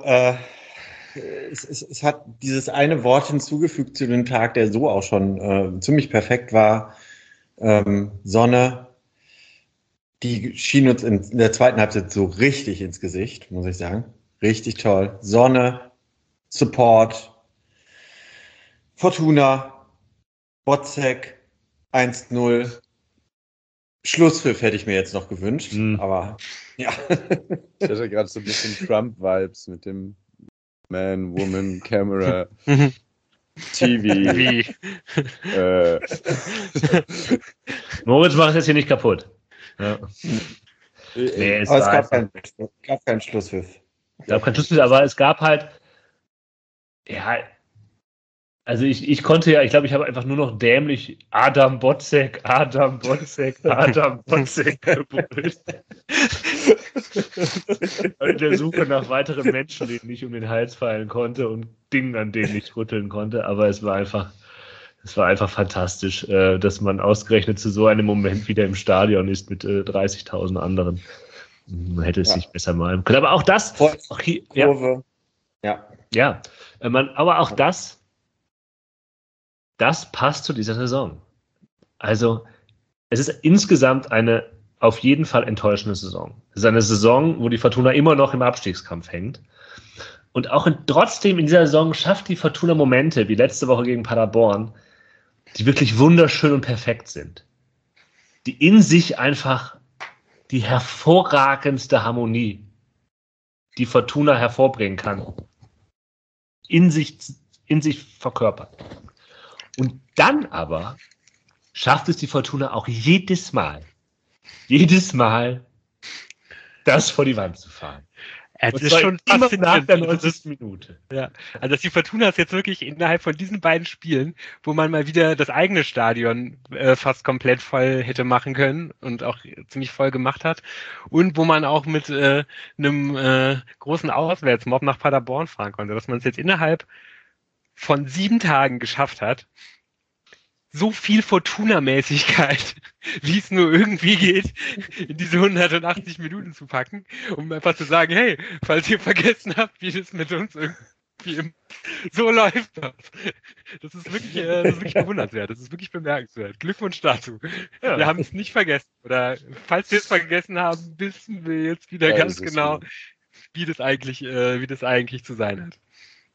es hat dieses eine Wort hinzugefügt zu dem Tag, der so auch schon ziemlich perfekt war. Sonne. Die schien uns in der zweiten Halbzeit so richtig ins Gesicht, muss ich sagen. Richtig toll. Sonne, Support, Fortuna, Botzek, 1-0. Schlusspfiff hätte ich mir jetzt noch gewünscht, aber ja. Ich hatte gerade so ein bisschen Trump-Vibes mit dem Man, Woman, Camera, TV. Moritz macht es jetzt hier nicht kaputt. Ja. Nee, es gab keinen Schlusspfiff. Es gab keinen Schlusspfiff, aber es gab halt, ja, also ich konnte ja, ich glaube, ich habe einfach nur noch dämlich Adam Botzek gebrüllt. In der Suche nach weiteren Menschen, denen ich um den Hals fallen konnte und Dingen, an denen ich rütteln konnte, aber es war einfach fantastisch, dass man ausgerechnet zu so einem Moment wieder im Stadion ist mit 30.000 anderen. Man hätte es sich besser malen können. Aber auch das, auch hier, Kurve. Aber auch das passt zu dieser Saison. Also es ist insgesamt eine auf jeden Fall enttäuschende Saison. Es ist eine Saison, wo die Fortuna immer noch im Abstiegskampf hängt. Und auch trotzdem in dieser Saison schafft die Fortuna Momente, wie letzte Woche gegen Paderborn, die wirklich wunderschön und perfekt sind. Die in sich einfach die hervorragendste Harmonie, die Fortuna hervorbringen kann, in sich verkörpert. Und dann aber schafft es die Fortuna auch jedes Mal, das vor die Wand zu fahren. Es ist schon immer nach der 90. Minute. Ja, also dass die Fortuna ist jetzt wirklich innerhalb von diesen beiden Spielen, wo man mal wieder das eigene Stadion fast komplett voll hätte machen können und auch ziemlich voll gemacht hat und wo man auch mit einem großen Auswärtsmob nach Paderborn fahren konnte, dass man es jetzt innerhalb von 7 Tagen geschafft hat, so viel Fortuna-Mäßigkeit, wie es nur irgendwie geht, in diese 180 Minuten zu packen, um einfach zu sagen, hey, falls ihr vergessen habt, wie das mit uns irgendwie so läuft. Das ist wirklich bewundernswert, das ist wirklich bemerkenswert. Glückwunsch dazu. Ja. Wir haben es nicht vergessen. Oder falls wir es vergessen haben, wissen wir jetzt wieder ganz genau, wie das eigentlich zu sein hat.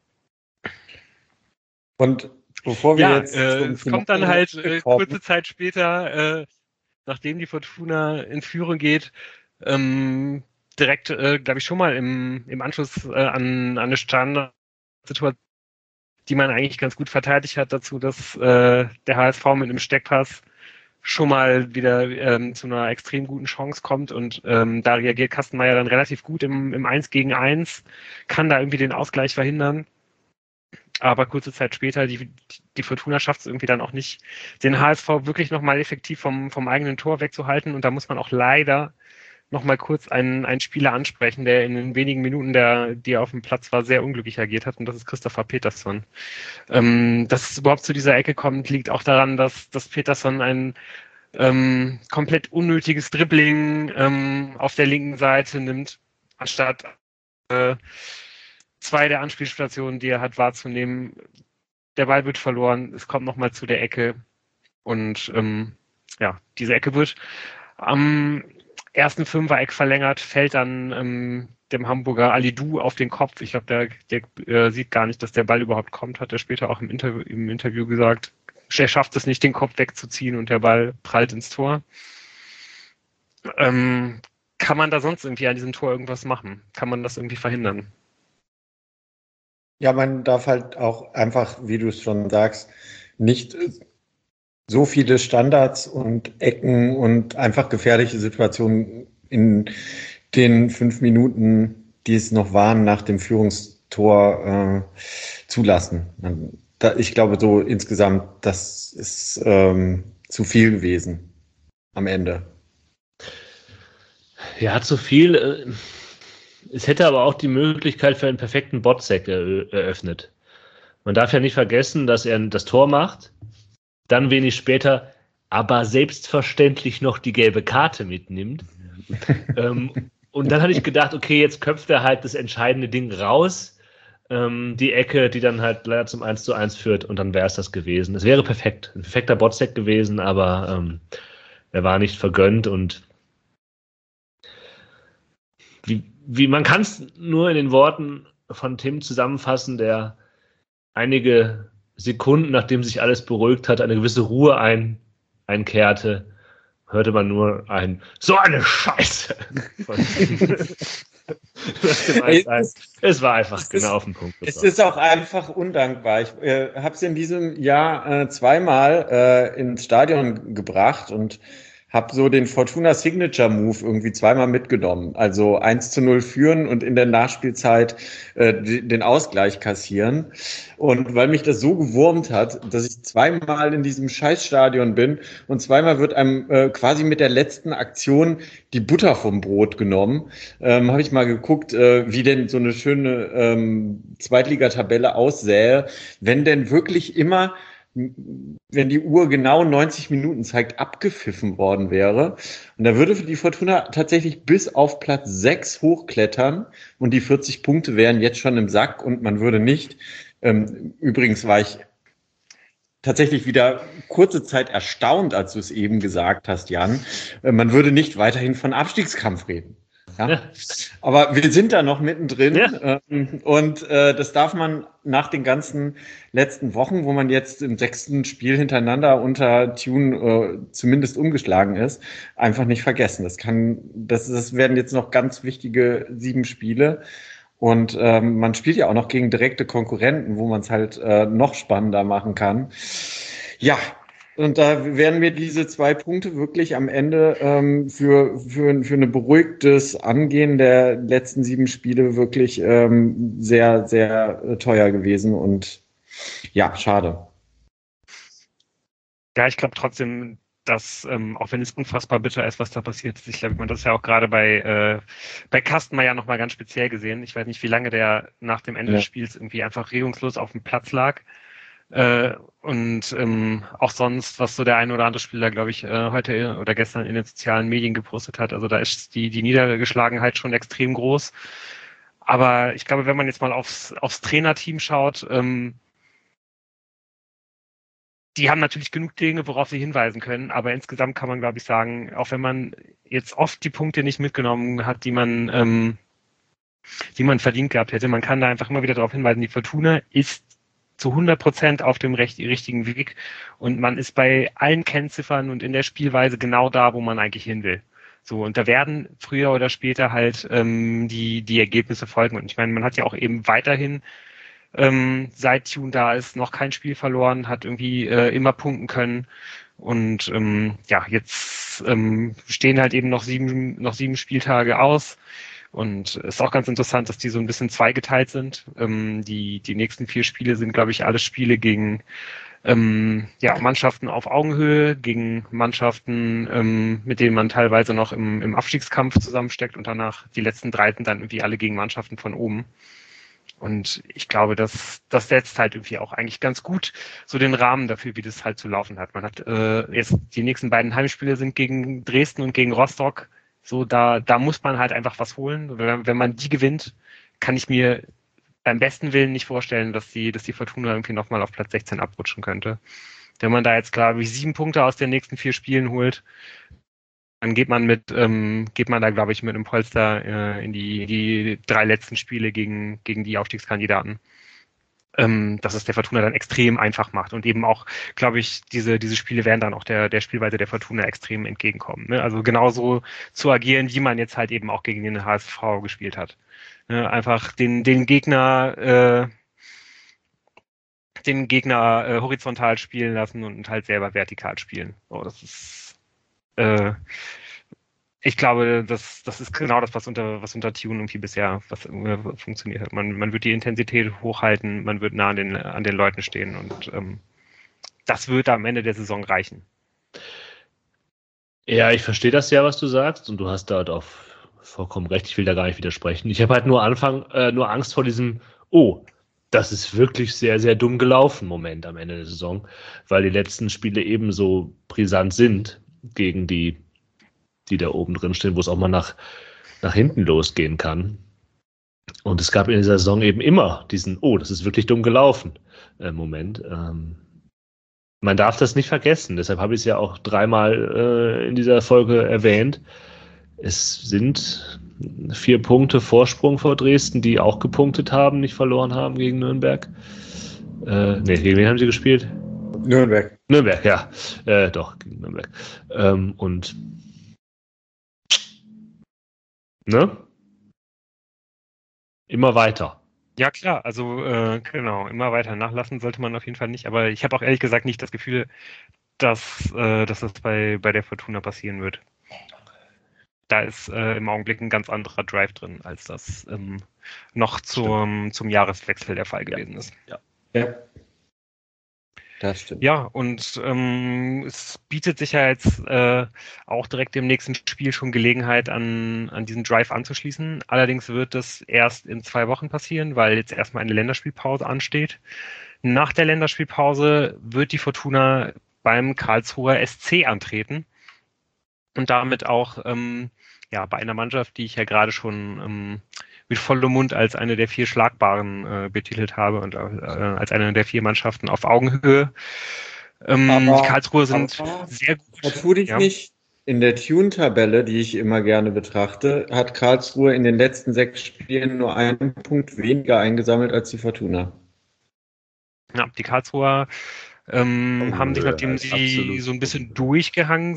Und bevor wir jetzt es kommt dann halt kurze Zeit später, nachdem die Fortuna in Führung geht, direkt, glaube ich, schon mal im Anschluss an eine Situation, die man eigentlich ganz gut verteidigt hat, dazu, dass der HSV mit einem Steckpass schon mal wieder zu einer extrem guten Chance kommt und da reagiert Kastenmeier dann relativ gut im 1 gegen 1, kann da irgendwie den Ausgleich verhindern. Aber kurze Zeit später, die Fortuna schafft es irgendwie dann auch nicht, den HSV wirklich nochmal effektiv vom eigenen Tor wegzuhalten. Und da muss man auch leider nochmal kurz einen Spieler ansprechen, der in den wenigen Minuten, die er auf dem Platz war, sehr unglücklich agiert hat. Und das ist Christopher Peterson. Dass es überhaupt zu dieser Ecke kommt, liegt auch daran, dass Peterson ein komplett unnötiges Dribbling auf der linken Seite nimmt, anstatt zwei der Anspielstationen, die er hat, wahrzunehmen. Der Ball wird verloren, es kommt nochmal zu der Ecke und diese Ecke wird am ersten Fünfer-Eck verlängert, fällt dann dem Hamburger Alidou auf den Kopf. Ich glaube, der sieht gar nicht, dass der Ball überhaupt kommt, hat er später auch im Interview gesagt. Er schafft es nicht, den Kopf wegzuziehen und der Ball prallt ins Tor. Kann man da sonst irgendwie an diesem Tor irgendwas machen? Kann man das irgendwie verhindern? Ja, man darf halt auch einfach, wie du es schon sagst, nicht so viele Standards und Ecken und einfach gefährliche Situationen in den 5 Minuten, die es noch waren, nach dem Führungstor zulassen. Ich glaube, so insgesamt, das ist zu viel gewesen am Ende. Ja, zu viel. Es hätte aber auch die Möglichkeit für einen perfekten Botzek eröffnet. Man darf ja nicht vergessen, dass er das Tor macht, dann wenig später aber selbstverständlich noch die gelbe Karte mitnimmt. Und dann hatte ich gedacht, okay, jetzt köpft er halt das entscheidende Ding raus, die Ecke, die dann halt leider zum 1:1 führt, und dann wäre es das gewesen. Es wäre perfekt, ein perfekter Botzek gewesen, aber er war nicht vergönnt und wie man kann es nur in den Worten von Tim zusammenfassen, der einige Sekunden, nachdem sich alles beruhigt hat, eine gewisse Ruhe einkehrte, hörte man nur so eine Scheiße. Es war einfach genau auf den Punkt. Es ist auch einfach undankbar. Ich habe es in diesem Jahr zweimal ins Stadion gebracht und habe so den Fortuna Signature Move irgendwie zweimal mitgenommen. Also 1:0 führen und in der Nachspielzeit den Ausgleich kassieren. Und weil mich das so gewurmt hat, dass ich zweimal in diesem Scheißstadion bin und zweimal wird einem quasi mit der letzten Aktion die Butter vom Brot genommen, habe ich mal geguckt, wie denn so eine schöne Zweitligatabelle aussähe, wenn denn wirklich immer, wenn die Uhr genau 90 Minuten zeigt, abgepfiffen worden wäre. Und da würde die Fortuna tatsächlich bis auf Platz 6 hochklettern und die 40 Punkte wären jetzt schon im Sack und man würde nicht, übrigens war ich tatsächlich wieder kurze Zeit erstaunt, als du es eben gesagt hast, Jan, man würde nicht weiterhin von Abstiegskampf reden. Ja. Aber wir sind da noch mittendrin, ja. Und das darf man nach den ganzen letzten Wochen, wo man jetzt im 6. Spiel hintereinander unter Tune zumindest umgeschlagen ist, einfach nicht vergessen. Das werden jetzt noch ganz wichtige 7 Spiele und man spielt ja auch noch gegen direkte Konkurrenten, wo man es halt noch spannender machen kann. Ja. Und da werden wir diese 2 Punkte wirklich am Ende für ein beruhigtes Angehen der letzten 7 Spiele wirklich sehr, sehr teuer gewesen. Und ja, schade. Ja, ich glaube trotzdem, dass, auch wenn es unfassbar bitter ist, was da passiert ist, ich glaube, man das ja auch gerade bei Kastenmeier nochmal ganz speziell gesehen. Ich weiß nicht, wie lange der nach dem Ende des Spiels irgendwie einfach regungslos auf dem Platz lag. Und auch sonst, was so der ein oder andere Spieler, glaube ich, heute oder gestern in den sozialen Medien gepostet hat. Also da ist die Niedergeschlagenheit schon extrem groß. Aber ich glaube, wenn man jetzt mal aufs Trainerteam schaut, die haben natürlich genug Dinge, worauf sie hinweisen können. Aber insgesamt kann man, glaube ich, sagen, auch wenn man jetzt oft die Punkte nicht mitgenommen hat, die man verdient gehabt hätte, man kann da einfach immer wieder darauf hinweisen, die Fortuna ist zu 100% auf dem richtigen Weg und man ist bei allen Kennziffern und in der Spielweise genau da, wo man eigentlich hin will. So, und da werden früher oder später halt die Ergebnisse folgen. Und ich meine, man hat ja auch eben weiterhin seit Tune da ist, noch kein Spiel verloren, hat irgendwie immer punkten können. Und jetzt stehen halt eben noch sieben Spieltage aus. Und es ist auch ganz interessant, dass die so ein bisschen zweigeteilt sind. Die nächsten 4 Spiele sind, glaube ich, alle Spiele gegen Mannschaften auf Augenhöhe, gegen Mannschaften, mit denen man teilweise noch im Abstiegskampf zusammensteckt, und danach die letzten 3 sind dann irgendwie alle gegen Mannschaften von oben. Und ich glaube, das setzt halt irgendwie auch eigentlich ganz gut so den Rahmen dafür, wie das halt zu laufen hat. Man hat jetzt die nächsten beiden Heimspiele sind gegen Dresden und gegen Rostock. So, da muss man halt einfach was holen. Wenn man die gewinnt, kann ich mir beim besten Willen nicht vorstellen, dass die Fortuna irgendwie nochmal auf Platz 16 abrutschen könnte. Wenn man da jetzt, glaube ich, 7 Punkte aus den nächsten 4 Spielen holt, dann geht man da, glaube ich, mit einem Polster in die 3 letzten Spiele gegen die Aufstiegskandidaten. Dass es der Fortuna dann extrem einfach macht und eben auch, glaube ich, diese Spiele werden dann auch der Spielweise der Fortuna extrem entgegenkommen. Ne? Also genauso zu agieren, wie man jetzt halt eben auch gegen den HSV gespielt hat. Ne? Einfach den Gegner horizontal spielen lassen und halt selber vertikal spielen. Oh, das ist ich glaube, das ist genau das, was unter Tune irgendwie bisher funktioniert hat. Man wird die Intensität hochhalten, man wird nah an den Leuten stehen, und das wird am Ende der Saison reichen. Ja, ich verstehe das ja, was du sagst, und du hast da auch vollkommen recht. Ich will da gar nicht widersprechen. Ich habe halt nur Angst vor diesem, das ist wirklich sehr, sehr dumm gelaufen Moment am Ende der Saison, weil die letzten Spiele ebenso brisant sind gegen die da oben drin stehen, wo es auch mal nach hinten losgehen kann. Und es gab in dieser Saison eben immer diesen, das ist wirklich dumm gelaufen Moment. Man darf das nicht vergessen, deshalb habe ich es ja auch 3-mal in dieser Folge erwähnt. Es sind 4 Punkte Vorsprung vor Dresden, die auch gepunktet haben, nicht verloren haben gegen Nürnberg. Gegen wen haben sie gespielt? Nürnberg. Nürnberg, ja. Doch, gegen Nürnberg. Und immer weiter. Ja, klar, also genau, immer weiter nachlassen sollte man auf jeden Fall nicht, aber ich habe auch ehrlich gesagt nicht das Gefühl, dass das bei der Fortuna passieren wird. Da ist im Augenblick ein ganz anderer Drive drin, als das noch zum Jahreswechsel der Fall gewesen ist. Ja. Das stimmt. Ja, und es bietet sich ja jetzt auch direkt im nächsten Spiel schon Gelegenheit, an diesen Drive anzuschließen. Allerdings wird das erst in 2 Wochen passieren, weil jetzt erstmal eine Länderspielpause ansteht. Nach der Länderspielpause wird die Fortuna beim Karlsruher SC antreten und damit auch bei einer Mannschaft, die ich ja gerade schon mit vollem Mund als eine der 4 Schlagbaren betitelt habe und als eine der 4 Mannschaften auf Augenhöhe. Die Karlsruher sind sehr gut. Vertu dich nicht. In der Tune-Tabelle, die ich immer gerne betrachte, hat Karlsruhe in den letzten 6 Spielen nur 1 Punkt weniger eingesammelt als die Fortuna. Ja, die Karlsruher haben sich, nachdem sie so ein bisschen durchgehangen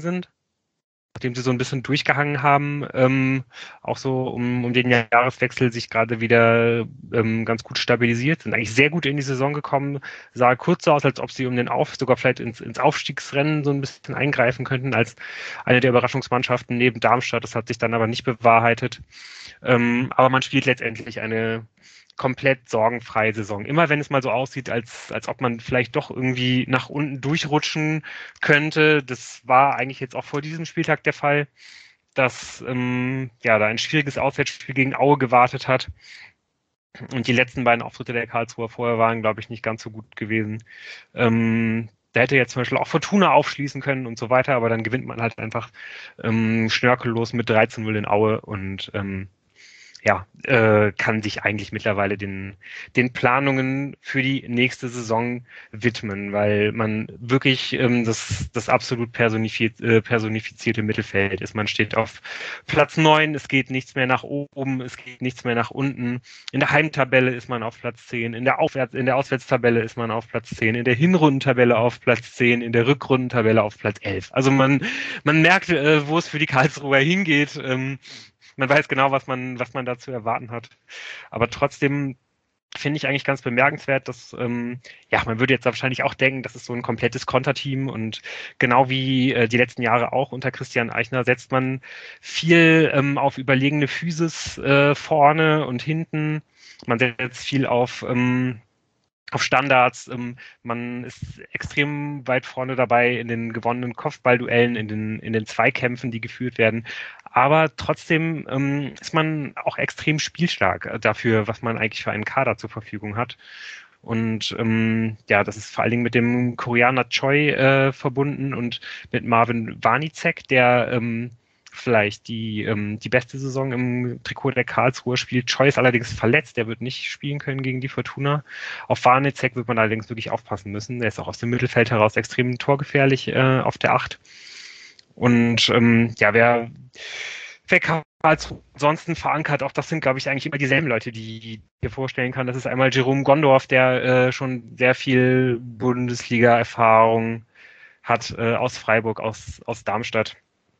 haben, auch so um den Jahreswechsel sich gerade wieder ganz gut stabilisiert, sind eigentlich sehr gut in die Saison gekommen, sah kurz so aus, als ob sie sogar vielleicht ins Aufstiegsrennen so ein bisschen eingreifen könnten, als eine der Überraschungsmannschaften neben Darmstadt. Das hat sich dann aber nicht bewahrheitet. Aber man spielt letztendlich eine komplett sorgenfreie Saison. Immer wenn es mal so aussieht, als ob man vielleicht doch irgendwie nach unten durchrutschen könnte, das war eigentlich jetzt auch vor diesem Spieltag der Fall, dass da ein schwieriges Auswärtsspiel gegen Aue gewartet hat. Und die letzten beiden Auftritte der Karlsruher vorher waren, glaube ich, nicht ganz so gut gewesen. Da hätte jetzt zum Beispiel auch Fortuna aufschließen können und so weiter, aber dann gewinnt man halt einfach schnörkellos mit 13-0 in Aue und kann sich eigentlich mittlerweile den Planungen für die nächste Saison widmen, weil man wirklich das absolut personifizierte Mittelfeld ist. Man steht auf Platz 9, es geht nichts mehr nach oben, es geht nichts mehr nach unten. In der Heimtabelle ist man auf Platz 10, in der Auswärtstabelle ist man auf Platz 10, in der Hinrundentabelle auf Platz 10, in der Rückrundentabelle auf Platz 11. Also man merkt, wo es für die Karlsruher hingeht. Man weiß genau, was man da zu erwarten hat. Aber trotzdem finde ich eigentlich ganz bemerkenswert, dass, ja, man würde jetzt wahrscheinlich auch denken, das ist so ein komplettes Konterteam und genau wie die letzten Jahre auch unter Christian Eichner setzt man viel auf überlegene Physis vorne und hinten. Man setzt viel auf Standards. Man ist extrem weit vorne dabei in den gewonnenen Kopfballduellen, in den Zweikämpfen, die geführt werden. Aber trotzdem ist man auch extrem spielstark dafür, was man eigentlich für einen Kader zur Verfügung hat. Und ja, das ist vor allen Dingen mit dem Koreaner Choi verbunden und mit Marvin Warnicek, der vielleicht die beste Saison im Trikot der Karlsruher spielt. Choi ist allerdings verletzt, der wird nicht spielen können gegen die Fortuna. Auf Warnicek wird man allerdings wirklich aufpassen müssen. Der ist auch aus dem Mittelfeld heraus extrem torgefährlich auf der 8. Und ja, wer Karlsruhe ansonsten verankert, auch das sind, glaube ich, eigentlich immer dieselben Leute, die ich mir vorstellen kann. Das ist einmal Jerome Gondorf, der schon sehr viel Bundesliga-Erfahrung hat aus Freiburg, aus Darmstadt.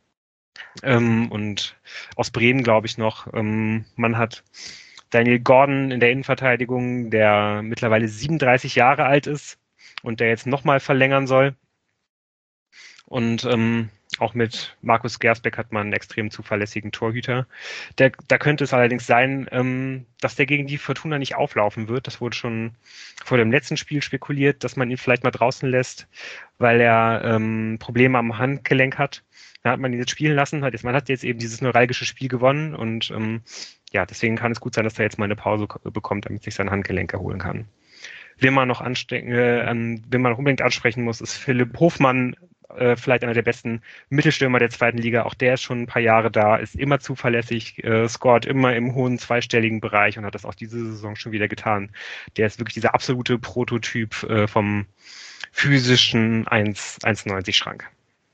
Und aus Bremen, glaube ich, noch. Man hat Daniel Gordon in der Innenverteidigung, der mittlerweile 37 Jahre alt ist und der jetzt nochmal verlängern soll. Und auch mit Markus Gersbeck hat man einen extrem zuverlässigen Torhüter. Da könnte es allerdings sein, dass der gegen die Fortuna nicht auflaufen wird. Das wurde schon vor dem letzten Spiel spekuliert, dass man ihn vielleicht mal draußen lässt, weil er Probleme am Handgelenk hat. Da hat man ihn jetzt spielen lassen. Man hat jetzt eben dieses neuralgische Spiel gewonnen und ja, deswegen kann es gut sein, dass er jetzt mal eine Pause bekommt, damit sich sein Handgelenk erholen kann. Wen man noch unbedingt ansprechen muss, ist Philipp Hofmann, vielleicht einer der besten Mittelstürmer der zweiten Liga. Auch der ist schon ein paar Jahre da, ist immer zuverlässig, scoret immer im hohen zweistelligen Bereich und hat das auch diese Saison schon wieder getan. Der ist wirklich dieser absolute Prototyp vom physischen 1,90 Schrank.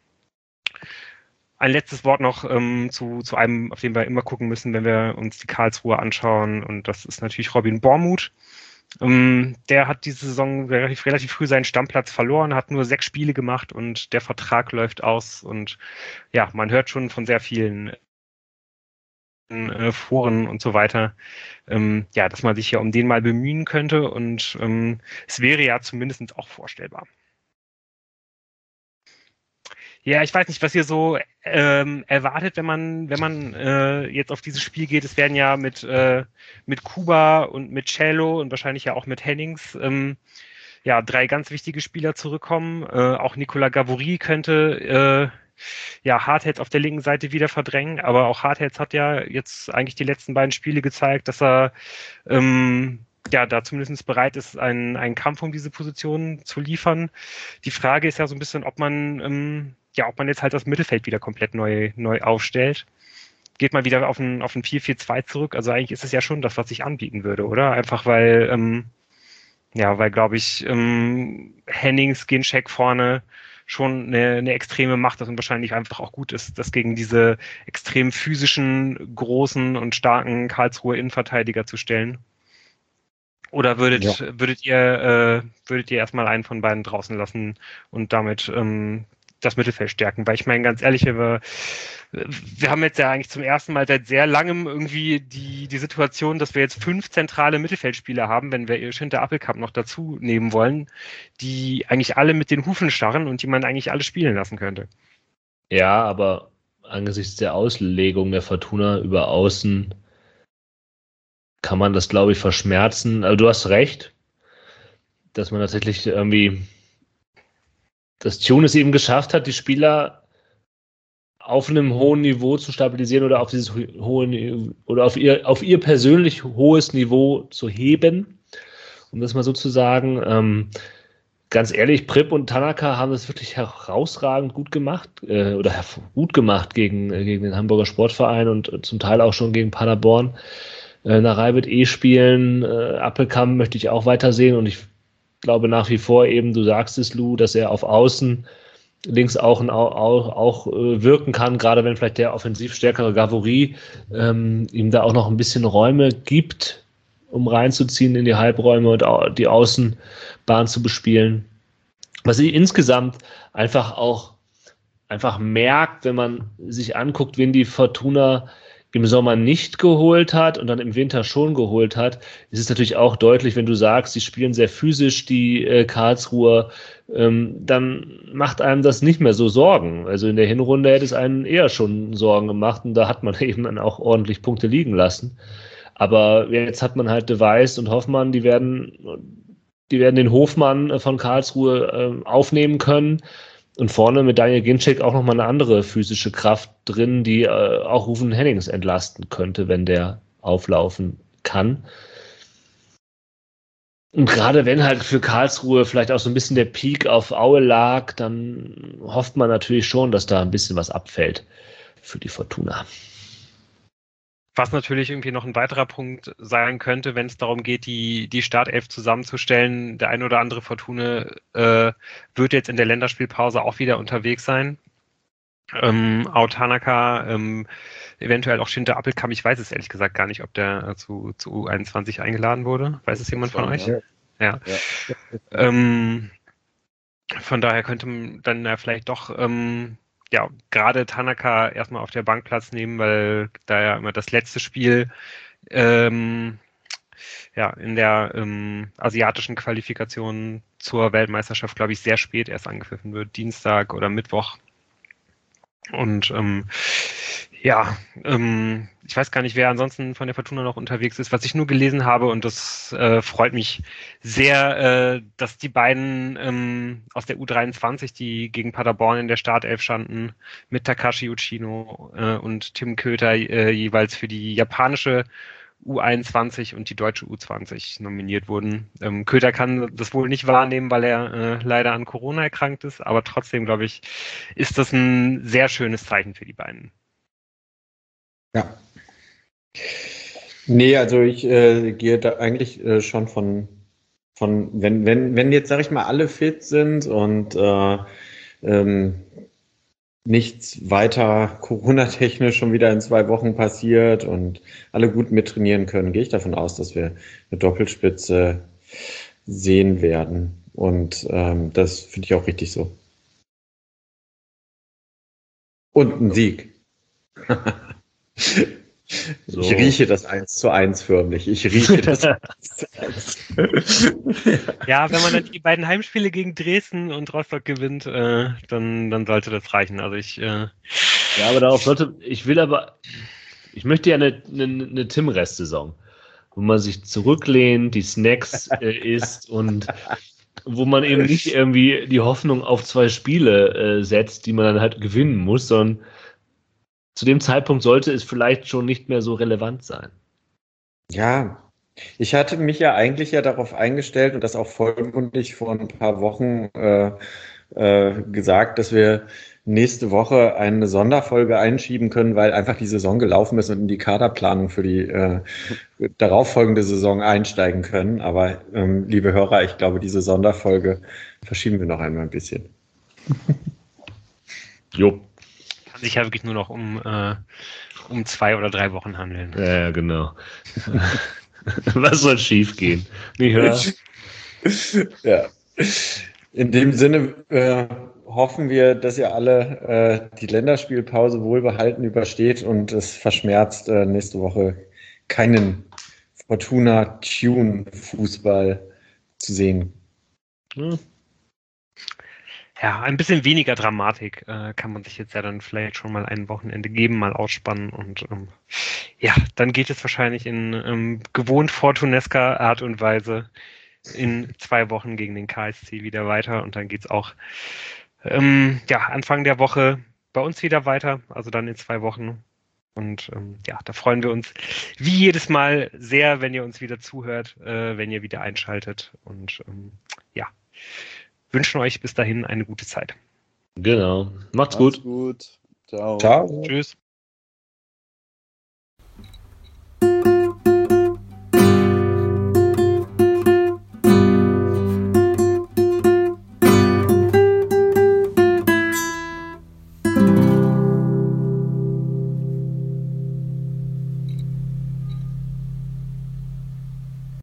Ein letztes Wort noch zu einem, auf den wir immer gucken müssen, wenn wir uns die Karlsruhe anschauen. Und das ist natürlich Robin Bormuth. Der hat diese Saison relativ früh seinen Stammplatz verloren, hat nur 6 Spiele gemacht und der Vertrag läuft aus. Und ja, man hört schon von sehr vielen Foren und so weiter, ja, dass man sich ja um den mal bemühen könnte. Und es wäre ja zumindest auch vorstellbar. Ja, ich weiß nicht, was ihr so erwartet, wenn man jetzt auf dieses Spiel geht. Es werden ja mit Kuba und mit Cello und wahrscheinlich ja auch mit Hennings ja 3 ganz wichtige Spieler zurückkommen. Auch Nicolas Gavory könnte ja Hardheads auf der linken Seite wieder verdrängen, aber auch Hardheads hat ja jetzt eigentlich die letzten beiden Spiele gezeigt, dass er ja, da zumindest bereit ist, einen Kampf um diese Position zu liefern. Die Frage ist ja so ein bisschen, ob man jetzt halt das Mittelfeld wieder komplett neu aufstellt. Geht man wieder auf ein 4-4-2 zurück? Also eigentlich ist es ja schon das, was sich anbieten würde, oder? Einfach weil, glaube ich, Hennings, Ginczek vorne schon eine extreme Macht ist und wahrscheinlich einfach auch gut ist, das gegen diese extrem physischen, großen und starken Karlsruher Innenverteidiger zu stellen. Oder würdet ihr erstmal einen von beiden draußen lassen und damit das Mittelfeld stärken? Weil ich meine, ganz ehrlich, wir haben jetzt ja eigentlich zum ersten Mal seit sehr langem irgendwie die Situation, dass wir jetzt 5 zentrale Mittelfeldspieler haben, wenn wir Schinter Appelkamp noch dazu nehmen wollen, die eigentlich alle mit den Hufen starren und die man eigentlich alle spielen lassen könnte. Ja, aber angesichts der Auslegung der Fortuna über Außen kann man das, glaube ich, verschmerzen. Also du hast recht, dass man tatsächlich irgendwie dass Tune es eben geschafft hat, die Spieler auf einem hohen Niveau zu stabilisieren oder auf dieses hohe oder auf ihr persönlich hohes Niveau zu heben, um das mal so zu sagen. Ganz ehrlich, Pripp und Tanaka haben das wirklich herausragend gut gemacht gegen den Hamburger Sportverein und zum Teil auch schon gegen Paderborn. Narei wird spielen, Appelkamp möchte ich auch weitersehen und ich glaube nach wie vor eben, du sagst es, Lou, dass er auf Außen links auch wirken kann, gerade wenn vielleicht der offensiv stärkere Gavory ihm da auch noch ein bisschen Räume gibt, um reinzuziehen in die Halbräume und die Außenbahn zu bespielen. Was ich insgesamt einfach merkt, wenn man sich anguckt, wen die Fortuna im Sommer nicht geholt hat und dann im Winter schon geholt hat, ist es natürlich auch deutlich, wenn du sagst, sie spielen sehr physisch, die Karlsruher, dann macht einem das nicht mehr so Sorgen. Also in der Hinrunde hätte es einen eher schon Sorgen gemacht und da hat man eben dann auch ordentlich Punkte liegen lassen. Aber jetzt hat man halt De Wijs und Hoffmann, die werden den Hofmann von Karlsruhe aufnehmen können. Und vorne mit Daniel Ginczek auch nochmal eine andere physische Kraft drin, die auch Ruven Hennings entlasten könnte, wenn der auflaufen kann. Und gerade wenn halt für Karlsruhe vielleicht auch so ein bisschen der Peak auf Aue lag, dann hofft man natürlich schon, dass da ein bisschen was abfällt für die Fortuna. Was natürlich irgendwie noch ein weiterer Punkt sein könnte, wenn es darum geht, die Startelf zusammenzustellen. Der ein oder andere Fortuna wird jetzt in der Länderspielpause auch wieder unterwegs sein. Ao Tanaka, eventuell auch Shinta Appelkamp. Ich weiß es ehrlich gesagt gar nicht, ob der zu U21 eingeladen wurde. Weiß es jemand von euch? Ja. Von daher könnte man dann ja vielleicht doch gerade Tanaka erstmal auf der Bank Platz nehmen, weil da ja immer das letzte Spiel in der asiatischen Qualifikation zur Weltmeisterschaft, glaube ich, sehr spät erst angepfiffen wird, Dienstag oder Mittwoch. Und ich weiß gar nicht, wer ansonsten von der Fortuna noch unterwegs ist. Was ich nur gelesen habe, und das freut mich sehr, dass die beiden aus der U23, die gegen Paderborn in der Startelf standen, mit Takashi Uchino und Tim Köter jeweils für die japanische U21 und die deutsche U20 nominiert wurden. Köter kann das wohl nicht wahrnehmen, weil er leider an Corona erkrankt ist, aber trotzdem, glaube ich, ist das ein sehr schönes Zeichen für die beiden. Ja. Nee, also ich gehe da eigentlich schon von wenn jetzt, sag ich mal, alle fit sind und nichts weiter Corona-technisch schon wieder in 2 Wochen passiert und alle gut mittrainieren können, gehe ich davon aus, dass wir eine Doppelspitze sehen werden. Und das finde ich auch richtig so. Und ein Sieg. So. Ich rieche das 1:1 förmlich. Ich rieche das 1:1. Ja, wenn man dann die beiden Heimspiele gegen Dresden und Rostock gewinnt, dann sollte das reichen. Also Ja, aber darauf ich möchte ja eine Tim-Rest-Saison, wo man sich zurücklehnt, die Snacks isst und wo man eben nicht irgendwie die Hoffnung auf 2 Spiele setzt, die man dann halt gewinnen muss, sondern zu dem Zeitpunkt sollte es vielleicht schon nicht mehr so relevant sein. Ja, ich hatte mich ja eigentlich darauf eingestellt und das auch vollmundig vor ein paar Wochen gesagt, dass wir nächste Woche eine Sonderfolge einschieben können, weil einfach die Saison gelaufen ist und in die Kaderplanung für die darauffolgende Saison einsteigen können. Aber liebe Hörer, ich glaube, diese Sonderfolge verschieben wir noch einmal ein bisschen. Jo. kann sich ja wirklich nur noch um 2 oder 3 Wochen handeln. Ja, genau. Was soll schief gehen? Nicht wahr? Ja. In dem Sinne hoffen wir, dass ihr alle die Länderspielpause wohlbehalten übersteht und es verschmerzt nächste Woche keinen Fortuna-Tune-Fußball zu sehen. Ja, ein bisschen weniger Dramatik kann man sich jetzt ja dann vielleicht schon mal ein Wochenende geben, mal ausspannen und dann geht es wahrscheinlich in gewohnt fortunesker Art und Weise in 2 Wochen gegen den KSC wieder weiter und dann geht's auch Anfang der Woche bei uns wieder weiter, also dann in 2 Wochen. Und da freuen wir uns wie jedes Mal sehr, wenn ihr uns wieder zuhört, wenn ihr wieder einschaltet und wünschen euch bis dahin eine gute Zeit. Genau. Macht's Macht's gut. gut. Ciao. Ciao. Tschüss.